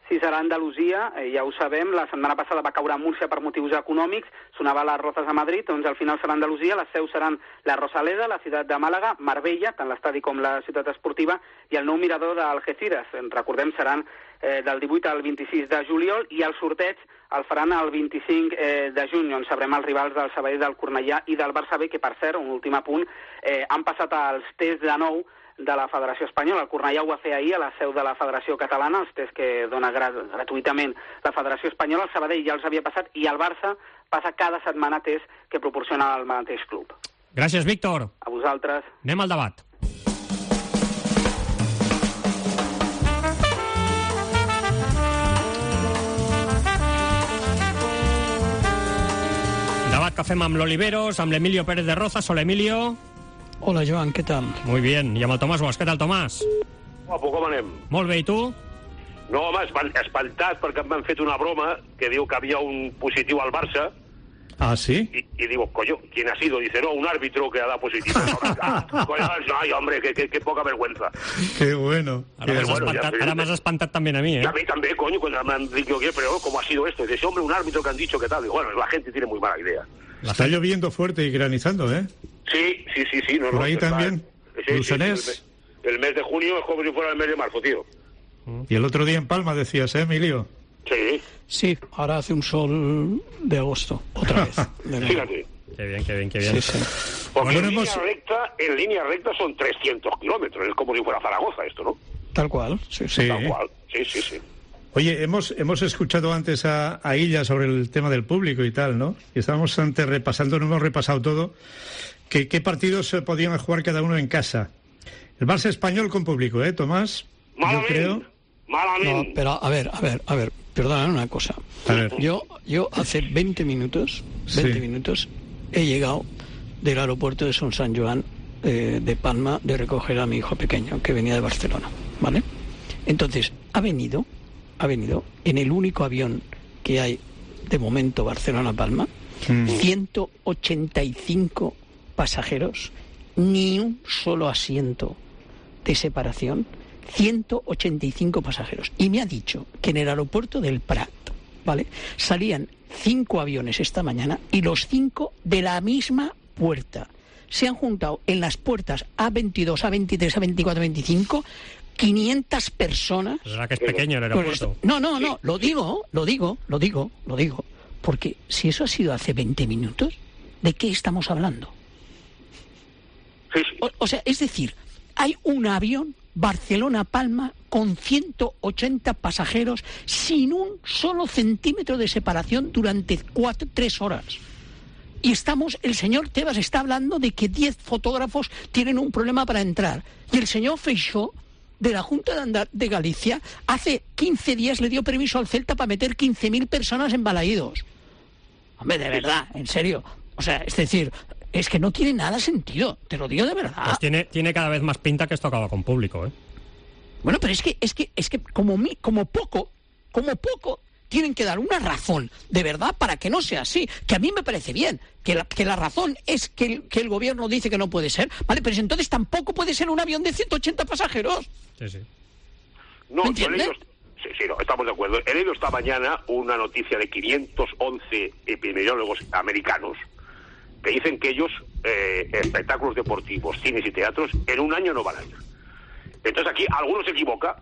Sí, serà Andalusia, eh, ja ho sabem, la setmana passada va caure a Múrcia per motius econòmics, sonava Las Rozas a Madrid, doncs al final serà Andalusia, les seus seran la Rosaleda, la ciutat de Màlaga, Marbella, tant l'estadi com la ciutat esportiva, i el nou mirador d'Algeciras. Recordem, seran eh, del divuit al vint-i-sis de juliol, i el sorteig el faran el vint-i-cinc eh, de juny, on sabrem els rivals del Sabadell, del Cornellà i del Barça B, que per cert, un últim apunt, eh, han passat els tests de nou de la Federació Espanyola. El Cornellà ho va fer ahir a la seu de la Federació Catalana, els tests que dona gra gratuïtament la Federació Espanyola. El Sabadell ja els havia passat i el Barça passa cada setmana tests que proporciona el mateix club. Gràcies, Víctor. A vosaltres. Anem al debat. Debat que fem amb l'Oliveros, amb l'Emilio Pérez de Rozas. Hola, Emilio. Hola, Joan, què tal? Muy bien. I amb el Tomàs Bosch. Què tal, Tomàs? Guapo, com anem? Molt bé, i tu? No, home, espantat perquè em van fet una broma que diu que havia un positiu al Barça. ¿Ah, sí? Y, y digo, coño, ¿quién ha sido? Dice, no, un árbitro que ha dado positivo. Ah, coño, ay, hombre, qué, qué, qué poca vergüenza. Qué bueno. Ara m'has bueno, espantat, espantat también a mí, ¿eh? Y a mí también, coño, cuando me han dicho, pero ¿cómo ha sido esto? Dice, hombre, un árbitro que han dicho que tal. Digo, bueno, la gente tiene muy mala idea. Está lloviendo fuerte y granizando, ¿eh? Sí, sí, sí, sí. No, ¿Por no, ahí está, también? Sí, ¿Lucenés? Sí, sí, el, mes, el mes de junio es como si fuera el mes de marzo, tío. Y el otro día en Palma decías, ¿eh, Emilio? Sí. Sí, ahora hace un sol de agosto, otra vez. Fíjate. Qué bien, qué bien, qué bien. Sí, sí. Porque Bueno, en, hemos... línea recta, en línea recta son trescientos kilómetros, es como si fuera Zaragoza esto, ¿no? Tal cual, sí, sí. Sí. Tal cual, sí, sí, sí. Oye, hemos, hemos escuchado antes a, a Illa sobre el tema del público y tal, ¿no? Y estábamos antes repasando, no hemos repasado todo, que qué partidos se podían jugar cada uno en casa. El Barça español con público, ¿eh, Tomás? Malamente, Yo creo... malamente. No, pero a ver, a ver, a ver, perdona una cosa. A ver. Yo, yo hace veinte minutos, veinte Sí. minutos, he llegado del aeropuerto de Son San Joan eh, de Palma de recoger a mi hijo pequeño, que venía de Barcelona, ¿vale? Entonces, ha venido, ha venido en el único avión que hay de momento Barcelona-Palma, Mm. ciento ochenta y cinco pasajeros, ni un solo asiento de separación, ciento ochenta y cinco pasajeros. Y me ha dicho que en el aeropuerto del Prat, ¿vale?, salían cinco aviones esta mañana y los cinco de la misma puerta. Se han juntado en las puertas A veintidós, A veintitrés, A veinticuatro, A veinticinco, quinientas personas. Es verdad que es pequeño el aeropuerto. No, no, no, lo digo, lo digo, lo digo, lo digo. Porque si eso ha sido hace veinte minutos, ¿de qué estamos hablando? O, o sea, es decir, hay un avión Barcelona-Palma con ciento ochenta pasajeros sin un solo centímetro de separación durante cuatro, tres horas. Y estamos, el señor Tebas está hablando de que diez fotógrafos tienen un problema para entrar. Y el señor Feixó, de la Junta de, Andar de Galicia, hace quince días le dio permiso al Celta para meter quince mil personas en Balaídos. Hombre, de verdad, en serio. O sea, es decir, es que no tiene nada sentido, te lo digo de verdad. Pues tiene, tiene cada vez más pinta que esto acaba con público, ¿eh? Bueno, pero es que, es que, es que como, mi, como poco, como poco, tienen que dar una razón, de verdad, para que no sea así. Que a mí me parece bien, que la, que la razón es que el, que el gobierno dice que no puede ser, ¿vale? Pero entonces tampoco puede ser un avión de ciento ochenta pasajeros. Sí, sí. No, ¿Me entiendes? yo he leído, sí, sí, no, estamos de acuerdo. He leído esta mañana una noticia de quinientos once epidemiólogos americanos que dicen que ellos, eh, espectáculos deportivos, cines y teatros, en un año no van a ir. Entonces aquí alguno se equivoca.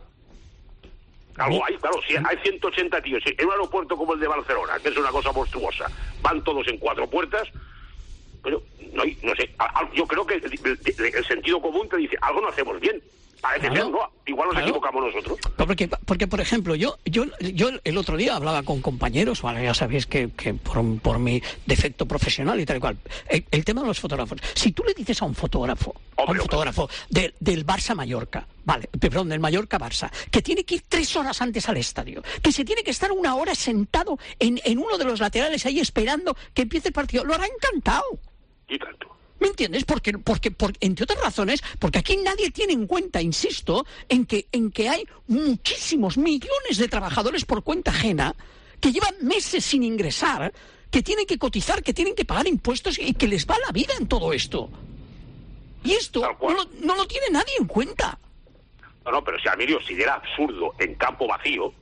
Algo hay, claro, si hay ciento ochenta tíos en un aeropuerto como el de Barcelona, que es una cosa monstruosa, van todos en cuatro puertas, pero no, no sé, yo creo que el, el, el sentido común te dice, algo no hacemos bien. Parece Claro. ser, ¿no? Igual nos Claro. equivocamos nosotros. Porque, porque, por ejemplo, yo, yo, yo el otro día hablaba con compañeros, bueno, ya sabéis que, que por, por mi defecto profesional y tal y cual, el, el tema de los fotógrafos. Si tú le dices a un fotógrafo, a un fotógrafo de, del Barça-Mallorca, vale, perdón, del Mallorca-Barça, que tiene que ir tres horas antes al estadio, que se tiene que estar una hora sentado en, en uno de los laterales ahí esperando que empiece el partido, lo hará encantado. Y tanto. ¿Me entiendes? Porque, porque, porque, entre otras razones, porque aquí nadie tiene en cuenta, insisto, en que, en que hay muchísimos millones de trabajadores por cuenta ajena que llevan meses sin ingresar, que tienen que cotizar, que tienen que pagar impuestos y que les va la vida en todo esto. Y esto no lo, no lo tiene nadie en cuenta. No, no, pero si Emilio, si era absurdo en campo vacío,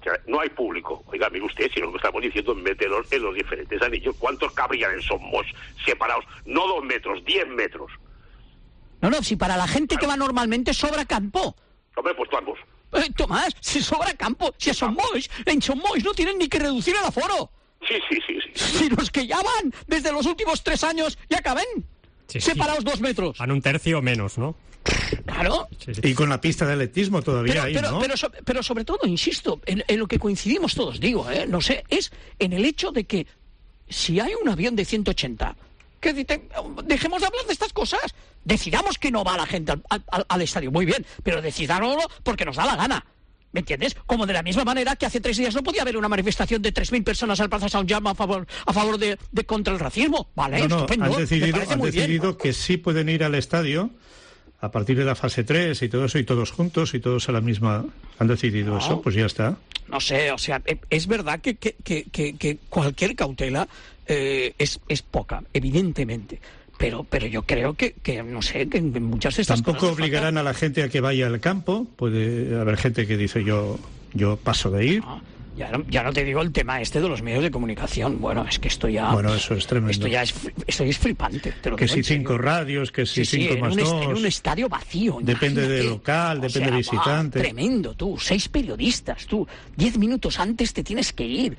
no hay público. Oiga, mire usted, si lo que estamos diciendo es meterlos en los diferentes anillos. ¿Cuántos cabrían en Somos separados? No dos metros, diez metros. No, no, si para la gente que va normalmente sobra campo. Hombre, pues vamos. Eh, Tomás, si sobra campo, si a Somos, en Somos no tienen ni que reducir el aforo. Sí, sí, sí, sí. Si los que ya van desde los últimos tres años ya caben. Sí, separados sí. dos metros. Van un tercio menos, ¿no? Claro. Sí, sí. Y con la pista de atletismo todavía pero, ahí, pero, ¿no? Pero, so, pero sobre todo, insisto, en, en lo que coincidimos todos, digo, ¿eh? No sé, es en el hecho de que si hay un avión de ciento ochenta, que de, dejemos de hablar de estas cosas. Decidamos que no va la gente al, al, al estadio, muy bien, pero decidámoslo porque nos da la gana. ¿Me entiendes? Como de la misma manera que hace tres días no podía haber una manifestación de tres mil personas al Plaza San Jaume a favor, a favor de, de contra el racismo. Vale, no, no, estupendo. Han decidido, han decidido bien. que sí pueden ir al estadio a partir de la fase tres y todo eso, y todos juntos y todos a la misma... Han decidido no. eso, pues ya está. No sé, o sea, es verdad que, que, que, que cualquier cautela eh, es, es poca, evidentemente. Pero, pero yo creo que, que, no sé, que en muchas de estas Tampoco cosas obligarán falta... a la gente a que vaya al campo. Puede haber gente que dice yo yo paso de ir. No, ya, no, ya no te digo el tema este de los medios de comunicación. Bueno, es que esto ya... Bueno, eso es tremendo. Esto ya es, esto es flipante. Te lo que si cinco radios, que si sí, cinco sí, más en un dos. En un estadio vacío. Depende del local, depende del visitante. Wow, tremendo, tú. Seis periodistas, tú. Diez minutos antes te tienes que ir.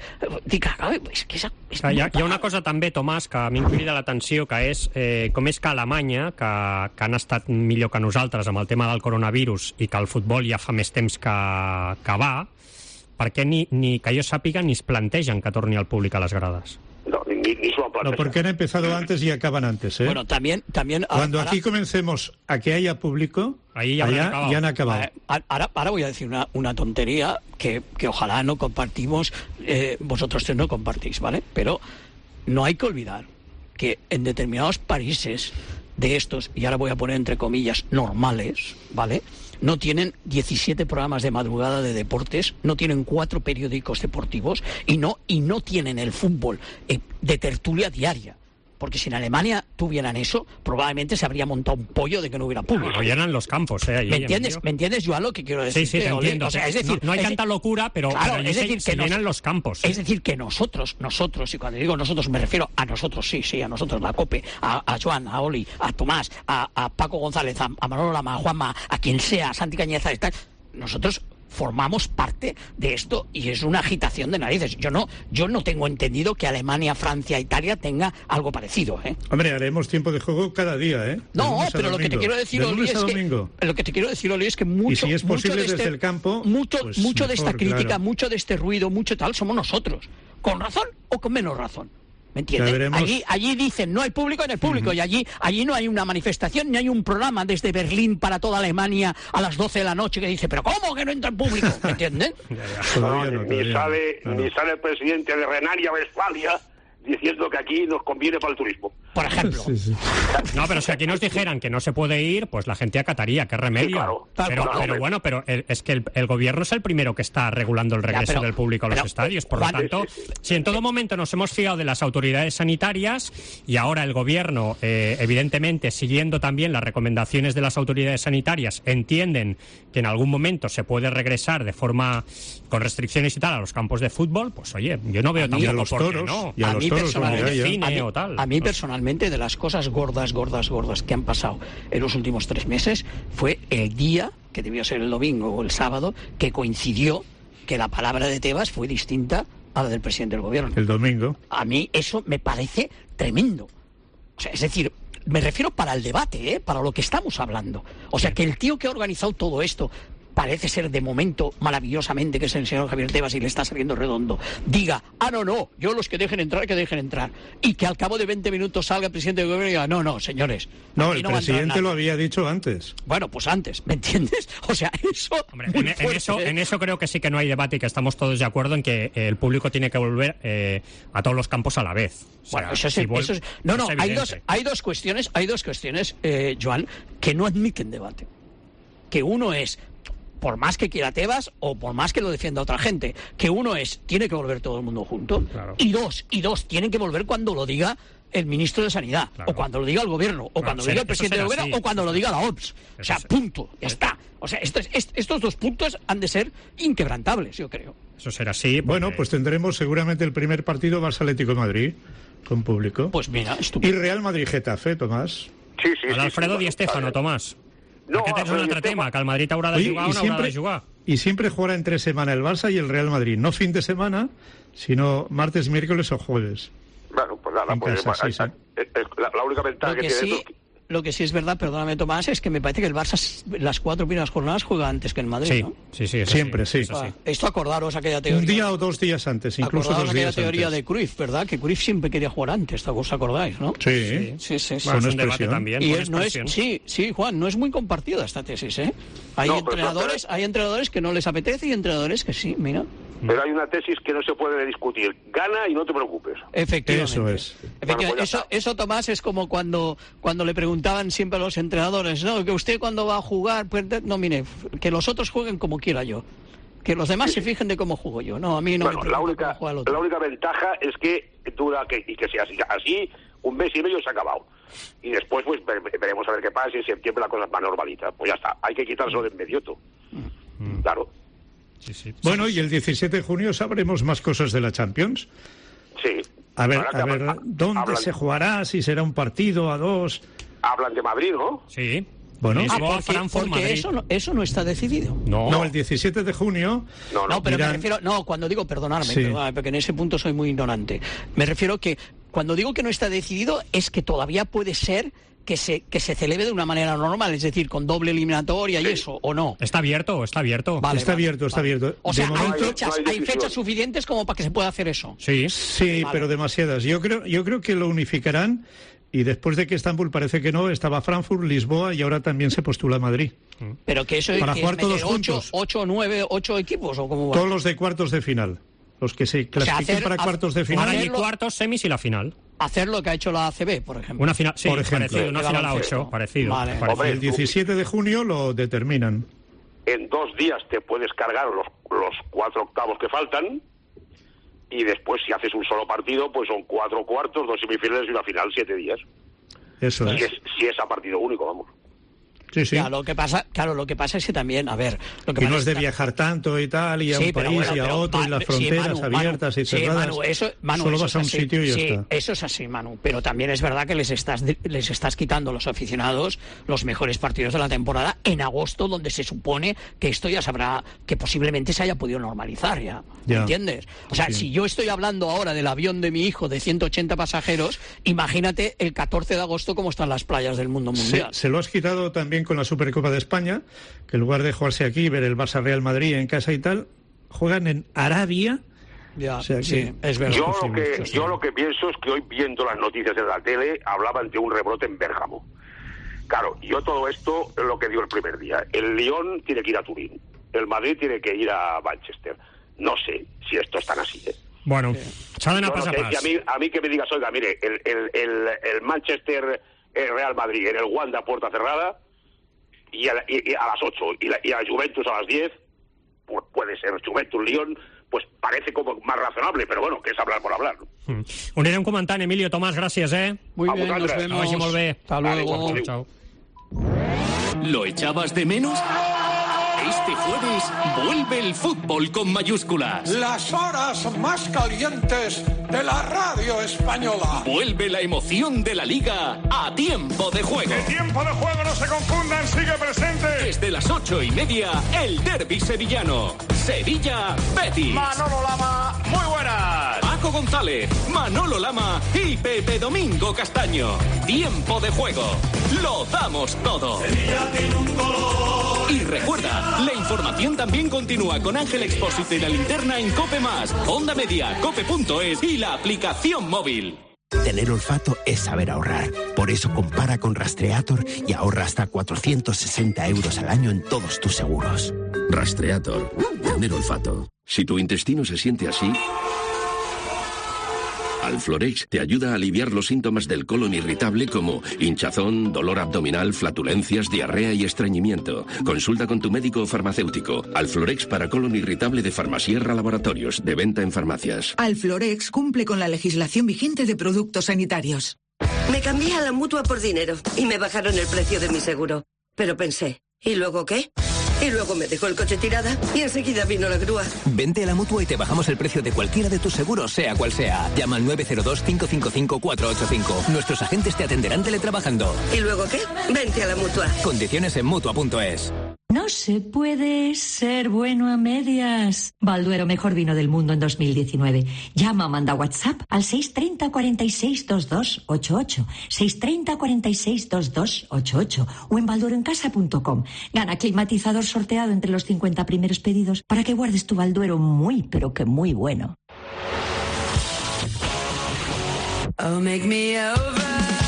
És que és, és hi, ha, hi ha una cosa també, Tomàs, que a mi em crida l'atenció, que és eh, com és que a Alemanya, que, que han estat millor que nosaltres amb el tema del coronavirus i que el futbol ja fa més temps que, que va, per què ni, ni que jo sàpiga ni es plantegen que torni el públic a les grades? No, ni, ni su no, porque han empezado antes y acaban antes, ¿eh? Bueno, también... también Cuando ahora, aquí comencemos a que haya público, ahí ya allá han ya han acabado. Ahora, ahora voy a decir una, una tontería que, que ojalá no compartimos, eh, vosotros tres no compartís, ¿vale? Pero no hay que olvidar que en determinados países de estos, y ahora voy a poner entre comillas, normales, ¿vale?, no tienen diecisiete programas de madrugada de deportes, no tienen cuatro periódicos deportivos y no, y no tienen el fútbol eh, de tertulia diaria. Porque si en Alemania tuvieran eso, probablemente se habría montado un pollo de que no hubiera público. No llenan los campos, ¿eh? Ahí, ¿Me entiendes? ¿Me entiendes, Joan, lo que quiero decir? Sí, sí, te entiendo. O sea, es decir, no, no hay es tanta decir, locura, pero, claro, pero es decir, se, que se llenan nos, los campos. Es decir, que nosotros, nosotros, y cuando digo nosotros me refiero a nosotros, sí, sí, a nosotros, la COPE, a, a Joan, a Oli, a Tomás, a, a Paco González, a, a Manolo Lama, a Juanma, a quien sea, a Santi Cañeza, tal, nosotros formamos parte de esto y es una agitación de narices. Yo no, yo no tengo entendido que Alemania, Francia, Italia tenga algo parecido, ¿eh? Hombre, haremos tiempo de juego cada día, ¿eh? No, pero lo que te quiero decir, Oli, es que lo que te quiero decir, Oli, es que mucho, y si es posible mucho de desde este, el campo, mucho, pues mucho mejor, de esta crítica, claro. mucho de este ruido, mucho tal, somos nosotros, con razón o con menos razón. ¿Me entiendes? Veremos... Allí, allí dicen no hay público en el público, uh-huh. y allí, allí no hay una manifestación ni hay un programa desde Berlín para toda Alemania a las doce de la noche que dice, pero ¿cómo que no entra el público? ¿Me entienden? no, no, ni, sale, no. ni sale el presidente de Renania-Westfalia diciendo que aquí nos conviene para el turismo. Por ejemplo. Sí, sí. No, pero si aquí nos dijeran que no se puede ir, pues la gente acataría, qué remedio. Sí, claro. Pero, claro, pero bueno, pero el, es que el, el gobierno es el primero que está regulando el regreso ya, pero, del público a los pero, estadios. Por Juan, lo tanto, si en todo momento nos hemos fiado de las autoridades sanitarias y ahora el gobierno, eh, evidentemente, siguiendo también las recomendaciones de las autoridades sanitarias, entienden que en algún momento se puede regresar de forma con restricciones y tal a los campos de fútbol, pues oye, yo no veo tampoco los por toros, qué no. Y a, a los mí toros, personalmente, cine a mí, o tal. A mí no. personalmente, de las cosas gordas, gordas, gordas que han pasado en los últimos tres meses, fue el día, que debió ser el domingo o el sábado, que coincidió que la palabra de Tebas fue distinta a la del presidente del gobierno. El domingo. A mí eso me parece tremendo. O sea, es decir, me refiero para el debate, ¿eh? Para lo que estamos hablando. O sea, que el tío que ha organizado todo esto, parece ser de momento maravillosamente que es el señor Javier Tebas y le está saliendo redondo, diga, ah, no, no, yo los que dejen entrar, que dejen entrar. Y que al cabo de veinte minutos salga el presidente del gobierno y diga, no, no, señores. No, el no presidente lo había dicho antes. Bueno, pues antes, ¿me entiendes? O sea, eso... Hombre, en, en, eso en eso creo que sí que no hay debate y que estamos todos de acuerdo en que el público tiene que volver eh, a todos los campos a la vez. O sea, bueno, eso es... si vuelve, eso es no, no, es hay dos, hay dos cuestiones, hay dos cuestiones, eh, Joan, que no admiten debate. Que uno es... por más que quiera Tebas o por más que lo defienda otra gente, que uno es, tiene que volver todo el mundo junto, claro. y dos, y dos, tienen que volver cuando lo diga el ministro de Sanidad, claro. o cuando lo diga el gobierno, o bueno, cuando lo será, diga el presidente del gobierno, así. o cuando lo diga la O M S. Eso o sea, será. punto, ya está. O sea, estos, estos dos puntos han de ser inquebrantables, yo creo. Eso será así. Porque... Bueno, pues tendremos seguramente el primer partido Barça Atlético de Madrid, con público. Pues mira, estupendo. Y Real Madrid-Getafe, Tomàs. Sí, sí, el Alfredo sí, sí, Di Stéfano, Tomàs. No, Aquest és un altre tema, que el Madrid haurà de jugar o no haurà de jugar. Y siempre jugará entre semana el Barça y el Real Madrid. No fin de semana, sino martes, miércoles o jueves. Bueno, pues nada, en pues casa, sí, sí. La, la única ventaja lo que, que tiene sí, esto... Lo que sí es verdad, perdóname Tomás, es que me parece que el Barça las cuatro primeras jornadas juega antes que el Madrid, sí, ¿no? Sí, sí, siempre, sí. sí. Ah, esto acordaros aquella teoría. Un día o dos días antes, incluso dos días aquella teoría antes. de Cruyff, ¿verdad? Que Cruyff siempre quería jugar antes, ¿os acordáis, no? Sí, sí, sí. sí. Bueno, es un debate también. Y es, no es, sí, sí, Juan, no es muy compartida esta tesis, ¿eh? Hay no, entrenadores, pero... hay entrenadores que no les apetece y entrenadores que sí, mira. Pero hay una tesis que no se puede discutir. Gana y no te preocupes. Efectivamente. Eso es. Efectivamente. Bueno, pues eso, eso, Tomás, es como cuando, cuando le preguntaban siempre a los entrenadores, ¿no? Que usted cuando va a jugar, pues, no, mire, que los otros jueguen como quiera yo. Que los demás sí. se fijen de cómo juego yo. No, a mí no bueno, me la única, la única ventaja es que dura que, y que sea así. Así, un mes y medio se ha acabado. Y después, pues, veremos a ver qué pasa y en septiembre la cosa va normalita. Pues ya está. Hay que quitárselo de inmediato. Mm. Claro. Sí, sí. Bueno, y el diecisiete de junio sabremos más cosas de la Champions. Sí. A ver, a ver, ¿dónde hablan... se jugará? Si será un partido a dos. Hablan de Madrid, ¿no? Sí. Bueno, ah, porque, Frankfurt, porque Madrid. Eso, no, eso no está decidido. No, no el diecisiete de junio. No, no, no pero dirán... me refiero. No, cuando digo, perdonadme, sí. perdonadme, porque en ese punto soy muy ignorante. Me refiero que cuando digo que no está decidido es que todavía puede ser que se que se celebre de una manera normal, es decir, con doble eliminatoria y eso, ¿o no? ¿Está abierto? ¿Está abierto? Vale, está vale, abierto, está vale. abierto. O sea, momento, hay, fechas, no hay, hay fechas suficientes como para que se pueda hacer eso. Sí, sí, vale. pero demasiadas. Yo creo, yo creo que lo unificarán y después de que Estambul parece que no, estaba Frankfurt, Lisboa y ahora también se postula Madrid. Pero que eso para que jugar es todos ocho, juntos. Ocho, nueve, ocho equipos o cómo va. Todos los de cuartos de final. Los que se clasifiquen o sea, hacer, para cuartos de final. Ahora hay cuartos, semis y la final. Hacer lo que ha hecho la A C B, por ejemplo. Una final, sí, por ejemplo. parecido, una final a ocho, parecido. Vale. parecido. Hombre, el diecisiete de junio lo determinan. En dos días te puedes cargar los, los cuatro octavos que faltan y después si haces un solo partido, pues son cuatro cuartos, dos semifinales y una final, siete días. Eso si es. es. Si es a partido único, vamos. Sí, sí. Claro, lo que pasa, claro, lo que pasa es que también, a ver... Lo que y pasa no es de está... viajar tanto y tal, y a sí, un país bueno, y a pero, otro, y las fronteras sí, Manu, abiertas Manu, y cerradas. Sí, Manu, eso, Manu, Solo eso vas a un así, sitio y ya sí, está. Eso es así, Manu. Pero también es verdad que les estás, les estás quitando a los aficionados los mejores partidos de la temporada en agosto, donde se supone que esto ya sabrá, que posiblemente se haya podido normalizar ya. ya. ¿Entiendes? O sea, sí. si yo estoy hablando ahora del avión de mi hijo de ciento ochenta pasajeros, imagínate el catorce de agosto cómo están las playas del mundo mundial. Se, se lo has quitado también con la Supercopa de España, que en lugar de jugarse aquí, ver el Barça Real Madrid en casa y tal, juegan en Arabia. Ya, o sea, sí, es verdad. Yo lo, que, yo lo que pienso es que hoy, viendo las noticias en la tele, hablaban de un rebrote en Bérgamo. Claro, yo todo esto es lo que digo el primer día. El Lyon tiene que ir a Turín, el Madrid tiene que ir a Manchester. No sé si esto es tan así, ¿eh? Bueno, s'ha d'anar pas a no sé, pas. Si a, mí, a mí que me digas, oiga, mire, el, el, el, el Manchester el Real Madrid en el Wanda puerta cerrada y a, y, y a las ocho y, la, y a Juventus a las diez, pues puede ser Juventus-Lyon, pues parece como más razonable, pero bueno, que es hablar por hablar. Mm. Ho anirem comentant, Emilio. Tomàs, gràcies, eh? Muy bien, nos vemos. Que vagi molt bé. Hasta luego. Vale, chao. ¿Lo echabas de menos? Este jueves vuelve el fútbol con mayúsculas. Las horas más calientes de la radio española. Vuelve la emoción de la Liga a tiempo de juego. ¡Que tiempo de juego no se confundan! ¡Sigue presente! Desde las ocho y media, el derbi sevillano. Sevilla-Betis. Manolo Lama, muy buenas. Paco González, Manolo Lama y Pepe Domingo Castaño. Tiempo de juego. Lo damos todo. Sevilla tiene un color. Y recuerda, la información también continúa con Ángel Expósito y la linterna en Cope Más, Onda Media, cope punto es y la aplicación móvil. Tener olfato es saber ahorrar. Por eso compara con Rastreator y ahorra hasta cuatrocientos sesenta euros al año en todos tus seguros. Rastreator. Tener olfato. Si tu intestino se siente así, Alflorex te ayuda a aliviar los síntomas del colon irritable como hinchazón, dolor abdominal, flatulencias, diarrea y estreñimiento. Consulta con tu médico o farmacéutico. Alflorex para colon irritable de Farmasierra Laboratorios, de venta en farmacias. Alflorex cumple con la legislación vigente de productos sanitarios. Me cambié a la Mutua por dinero y me bajaron el precio de mi seguro. Pero pensé, ¿y luego qué? Y luego me dejó el coche tirada y enseguida vino la grúa. Vente a la Mutua y te bajamos el precio de cualquiera de tus seguros, sea cual sea. Llama al nueve cero dos, cinco cinco cinco, cuatro ocho cinco. Nuestros agentes te atenderán teletrabajando. ¿Y luego qué? Vente a la Mutua. Condiciones en Mutua punto es. No se puede ser bueno a medias. Balduero, mejor vino del mundo en dos mil diecinueve. Llama o manda WhatsApp al seis tres cero, cuarenta y seis, veintidós ochenta y ocho. seis tres cero, cuarenta y seis, veintidós ochenta y ocho. O en baldueroencasa punto com. Gana climatizador sorteado entre los cincuenta primeros pedidos para que guardes tu Balduero muy, pero que muy bueno. Oh, make me over.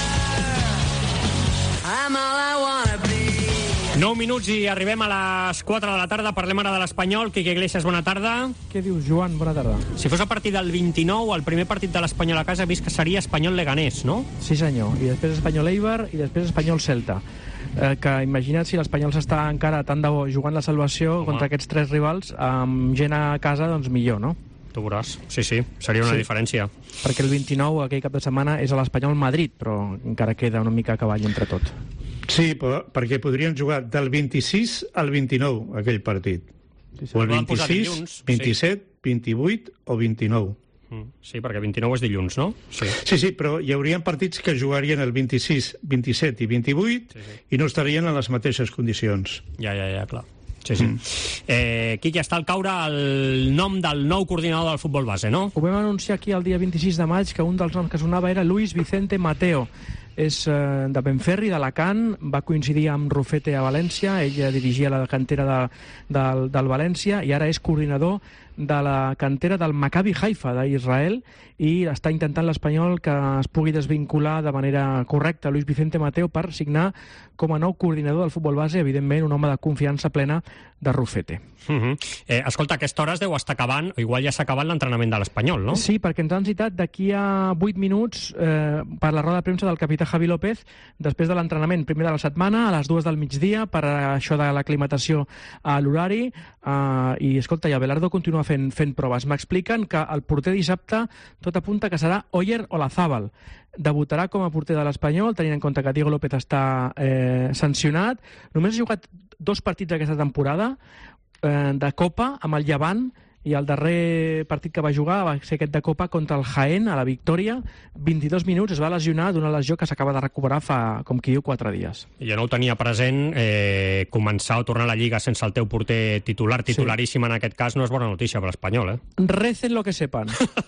I'm all I wanna be. nou minuts i arribem a les quatre de la tarda. Parlem ara de l'Espanyol. Quique Iglesias, bona tarda. Què dius, Joan? Bona tarda. Si fos a partir del vint-i-nou, el primer partit de l'Espanyol a casa, he vist que seria Espanyol-Leganés, no? Sí, senyor. I després Espanyol-Eibar i després Espanyol-Celta. Eh, que imagina't si l'Espanyol s'està encara tant de bo jugant la salvació Home. contra aquests tres rivals, amb gent a casa, doncs millor, no? Tu veuràs. Sí, sí, seria una sí. diferència. Perquè el vint-i-nou, aquell cap de setmana, és a l'Espanyol-Madrid, però encara queda una mica a cavall entre tot. Sí, però, perquè podrien jugar del vint-i-sis al vint-i-nou, aquell partit. Sí, sí. O el vint-i-sis, vint-i-set, sí. vint-i-vuit o vint-i-nou. Sí, perquè vint-i-nou és dilluns, no? Sí, sí, sí, però hi haurien partits que jugarien el vint-i-sis, vint-i-set i vint-i-vuit sí, sí. i no estarien en les mateixes condicions. Ja, ja, ja, clar. Sí, sí. Mm. Eh, Quique, està al caure el nom del nou coordinador del futbol base, no? Ho vam anunciar aquí el dia vint-i-sis de maig, que un dels noms que sonava era Luis Vicente Mateo. És eh, de Benferri, d'Alacant, va coincidir amb Rufete a València, ella dirigia la cantera de, del, del València i ara és coordinador de la cantera del Maccabi Haifa d'Israel i està intentant l'Espanyol que es pugui desvincular de manera correcta Luis Vicente Mateo per signar com a nou coordinador del futbol base, evidentment un home de confiança plena de Rufete. Uh -huh. eh, escolta, a aquesta hora es deu estar acabant, o igual ja s'ha acabat l'entrenament de l'Espanyol, no? Sí, perquè ens han citat d'aquí a vuit minuts eh, per la roda de premsa del capità Javi López, després de l'entrenament primer de la setmana, a les dues del migdia, per això de l'aclimatació a l'horari, eh, i escolta, i Abelardo continua fent, fent proves. M'expliquen que el porter dissabte tot apunta que serà Oyer Olazábal. Debutarà com a porter de l'Espanyol, tenint en compte que Diego López està eh, sancionat. Només ha jugat dos partits aquesta temporada, eh, de Copa, amb el Llevant, i el darrer partit que va jugar va ser aquest de Copa contra el Jaén, a la victòria. vint-i-dos minuts, es va lesionar d'una lesió que s'acaba de recuperar fa, com qui diu, quatre dies. Jo no ho tenia present, eh, començar o tornar a la Lliga sense el teu porter titular, titularíssim sí. en aquest cas, no és bona notícia per l'Espanyol, eh? Recen lo que sepan.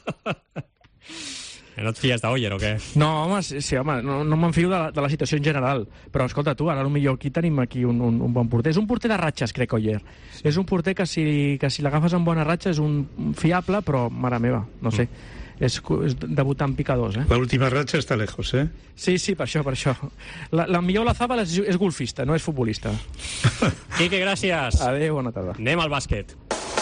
No et fies d'Oyer o què? No, home, sí, home, no, no me'n fio de la, de la situació en general. Però, escolta, tu, ara potser aquí tenim aquí un, un, un bon porter. És un porter de ratxes, crec, Oyer. Sí. És un porter que si, que si l'agafes en bona ratxa és un fiable, però, mare meva, no sé. Mm. És, és debutant picadors, eh? L'última ratxa està lejos, eh? Sí, sí, per això, per això. La, la millor Olazábal és, és golfista, no és futbolista. Quique, gràcies. Adéu, bona tarda. Anem al bàsquet.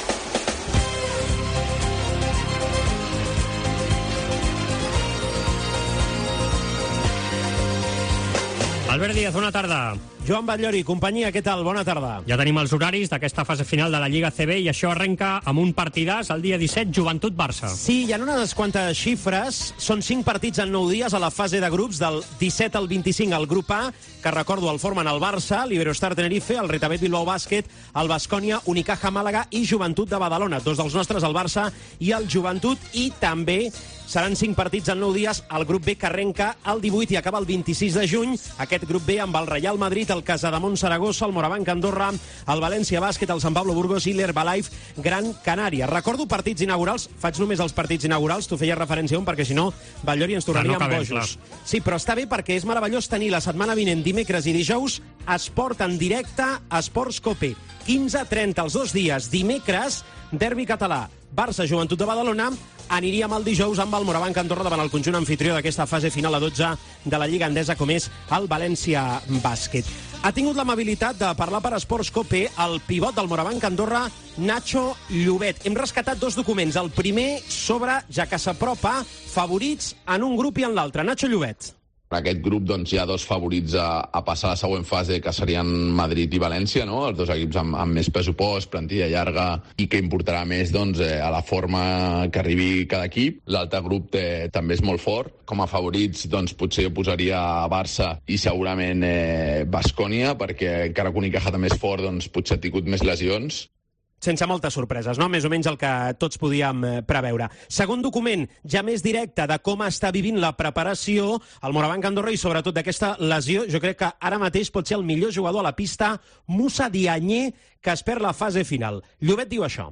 Albert Díaz, bona tarda. Joan Batllori, companyia, què tal? Bona tarda. Ja tenim els horaris d'aquesta fase final de la Lliga C B i això arrenca amb un partidàs el dia disset, Joventut-Barça. Sí, hi ha unes quantes xifres. Són cinc partits en nou dies a la fase de grups del disset al vint-i-cinc al grup A, que recordo el formen el Barça, l'Iberostar Tenerife, el Retabet Bilbao Bàsquet, el Baskonia, Unicaja Màlaga i Joventut de Badalona. Dos dels nostres, el Barça i el Joventut, i també seran cinc partits en nou dies al grup B, que arrenca el divuit i acaba el vint-i-sis de juny. Aquest grup B amb el Real Madrid, el Casademont Saragossa, el Morabanc Andorra, el València Bàsquet, el Sant Pablo Burgos i l'Herbalife Gran Canària. Recordo partits inaugurals, faig només els partits inaugurals, tu feies referència a un, perquè si no, Batllori ens tornaríem no bojos. Clar. Sí, però està bé perquè és meravellós tenir la setmana vinent, dimecres i dijous, esport en directe a Esports Cope. quinze trenta els dos dies, dimecres, derbi català, Barça Joventut de Badalona, aniríem el dijous amb el Morabanc Andorra davant el conjunt anfitrió d'aquesta fase final a dotze de la Lliga Endesa, com és el València Bàsquet. Ha tingut l'amabilitat de parlar per Esports Cope el pivot del Morabanc Andorra, Nacho Llobet. Hem rescatat dos documents. El primer sobre, ja que s'apropa, favorits en un grup i en l'altre. Nacho Llobet. En aquest grup doncs, hi ha dos favorits a, a passar a la següent fase, que serien Madrid i València, no? Els dos equips amb, amb més pressupost, plantilla llarga, i que importarà més doncs, eh, a la forma que arribi cada equip. L'altre grup té, també és molt fort. Com a favorits, doncs, potser jo posaria Barça i segurament eh, Baskonia, perquè encara que Unicaja també és fort, doncs, potser ha tingut més lesions. Sense moltes sorpreses, no? Més o menys el que tots podíem preveure. Segon document, ja més directe de com està vivint la preparació el Morabanc Andorra i sobretot d'aquesta lesió. Jo crec que ara mateix pot ser el millor jugador a la pista, Moussa Diagne, que es perd la fase final. Llobet diu això.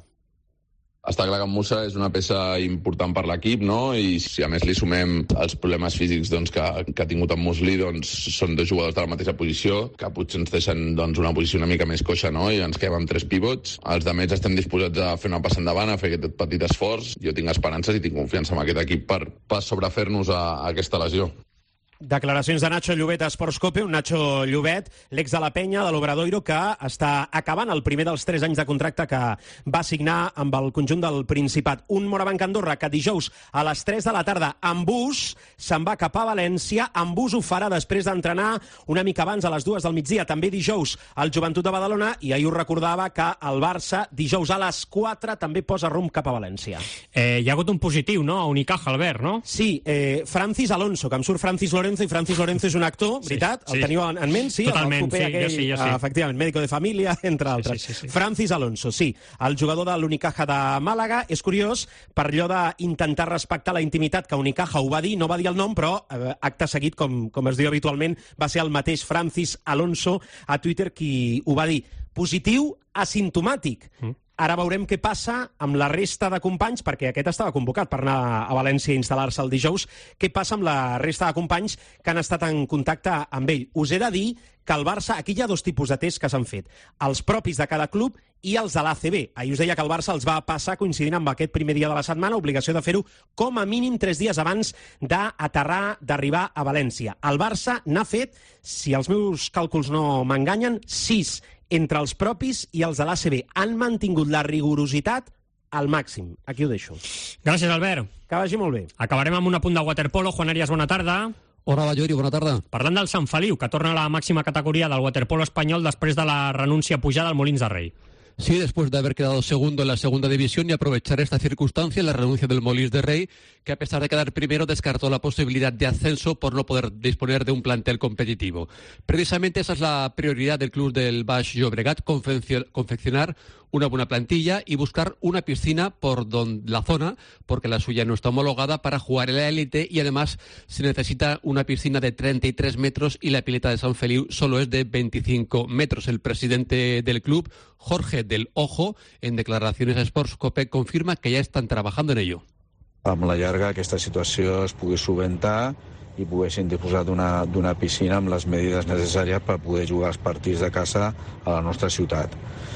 Està clar que Moussa és una peça important per l'equip, no? I si a més li sumem els problemes físics doncs, que, que ha tingut en Musli, doncs són dos jugadors de la mateixa posició, que potser ens deixen doncs, una posició una mica més coixa, no? I ens quedem amb tres pivots. Els de més estem disposats a fer una passa endavant, a fer aquest petit esforç. Jo tinc esperances i tinc confiança en aquest equip per, per sobrefer-nos a, a aquesta lesió. Declaracions de Nacho Llobet a Esports Cope, un Nacho Llobet, l'ex de la Penya, de l'Obradoiro, que està acabant el primer dels tres anys de contracte que va signar amb el conjunt del Principat. Un Morabanc Andorra que dijous a les tres de la tarda en bus se'n va cap a València. En bus ho farà després d'entrenar una mica abans a les dues del migdia. També dijous al Joventut de Badalona, i ahir us recordava que el Barça dijous a les quatre també posa rumb cap a València. Eh, hi ha hagut un positiu, no?, a Unicaja, Albert, no? Sí, eh, Francis Alonso, que em surt Francis Lorenzo, i Francis Lorenzo és un actor, veritat? Sí, sí. El teniu en, en ment? Sí, totalment, el sí, aquell, jo sí, jo sí. Efectivament, médico de família, entre altres. Sí, sí, sí, sí. Francis Alonso, sí, el jugador de l'Unicaja de Màlaga. És curiós, per allò d'intentar respectar la intimitat, que Unicaja ho va dir, no va dir el nom, però eh, acte seguit, com, com es diu habitualment, va ser el mateix Francis Alonso a Twitter qui ho va dir. Positiu asimptomàtic. Mm. Ara veurem què passa amb la resta de companys, perquè aquest estava convocat per anar a València a instal·lar-se el dijous. Què passa amb la resta de companys que han estat en contacte amb ell? Us he de dir que el Barça, aquí hi ha dos tipus de tests que s'han fet. Els propis de cada club i els de l'A C B. Ahir us deia que el Barça els va passar coincidint amb aquest primer dia de la setmana, obligació de fer-ho com a mínim tres dies abans d'aterrar, d'arribar a València. El Barça n'ha fet, si els meus càlculs no m'enganyen, sis entre els propis i els de l'A C B. Han mantingut la rigorositat al màxim. Aquí ho deixo. Gràcies, Albert. Que vagi molt bé. Acabarem amb un apunt de waterpolo. Juan Arias, bona tarda. Hola, Ballori, bona tarda. Parlant del Sant Feliu, que torna a la màxima categoria del waterpolo espanyol després de la renúncia pujada al Molins de Rei. Sí, después de haber quedado segundo en la segunda división y aprovechar esta circunstancia, la renuncia del Molins de Rey, que a pesar de quedar primero descartó la posibilidad de ascenso por no poder disponer de un plantel competitivo. Precisamente esa es la prioridad del club del Baix Llobregat, confeccionar una buena plantilla y buscar una piscina por don, la zona, porque la suya no está homologada para jugar en la élite, y además se necesita una piscina de treinta y tres metros y la pileta de San Feliu solo es de veinticinco metros. El presidente del club, Jorge del Ojo, en declaraciones a Sports Cope, confirma que ya están trabajando en ello. Amb la llarga aquesta situació es pugui solventar i poguessin disposar d'una piscina amb les medides necessàries per poder jugar els partits de casa a la nostra ciutat.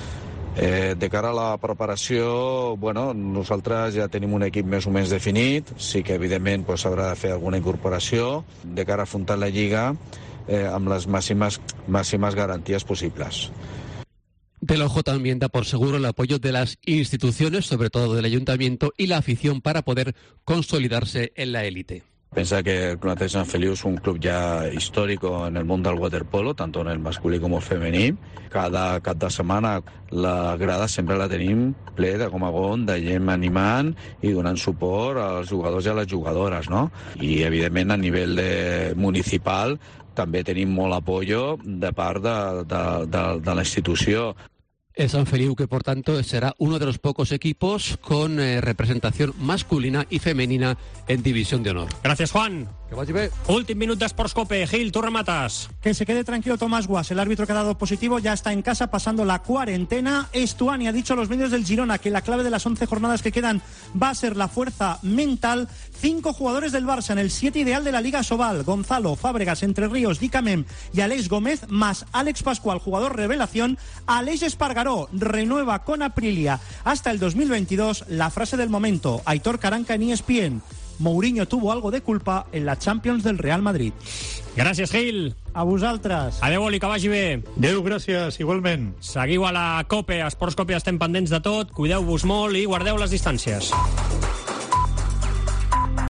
Eh, de cara a la preparació, bueno, nosaltres ja tenim un equip més o menys definit, sí que evidentment pues, haurà de fer alguna incorporació de cara a afrontar la Lliga eh, amb les màximes, màximes garanties possibles. Del Ojo también da por seguro el apoyo de las instituciones, sobre todo del ayuntamiento y la afición, para poder consolidarse en la élite. Pensa que el Club Atlètic Sant Feliu es un club ya histórico en el mundo del waterpolo, tanto en el masculí como el femení. Cada cap de setmana la grada sempre la tenim ple de com a gon, de gent animant i donant suport als jugadors i a les jugadores, no? I, evidentment, a nivell de municipal també tenim molt apoyo de part de, de, de, de la institució. El San Feliu, que por tanto será uno de los pocos equipos con eh, representación masculina y femenina en División de Honor. Gracias, Juan. Que vagi bé. Últim minut d'Esports Cope. Gil, tú rematas. Que se quede tranquilo Tomás Guas. El árbitro que ha dado positivo ya está en casa pasando la cuarentena. Estuani ha dicho a los medios del Girona que la clave de las once jornadas que quedan va a ser la fuerza mental. Cinco jugadores del Barça en el siete ideal de la Liga Sobal. Gonzalo, Fábregas, Entre Ríos, Dicamem y Alex Gómez, más Alex Pascual, jugador revelación. Aleix Espargaró renueva con Aprilia hasta el dos mil veintidós. La frase del momento, Aitor Karanka en E S P N. Mourinho tuvo algo de culpa en la Champions del Real Madrid. Gracias, Gil. A vosaltres. Adéu, Oli, que vagi bé. Adéu, gràcies, igualment. Seguiu a la COPE, a Esports COPE estem pendents de tot, cuideu-vos molt i guardeu les distàncies.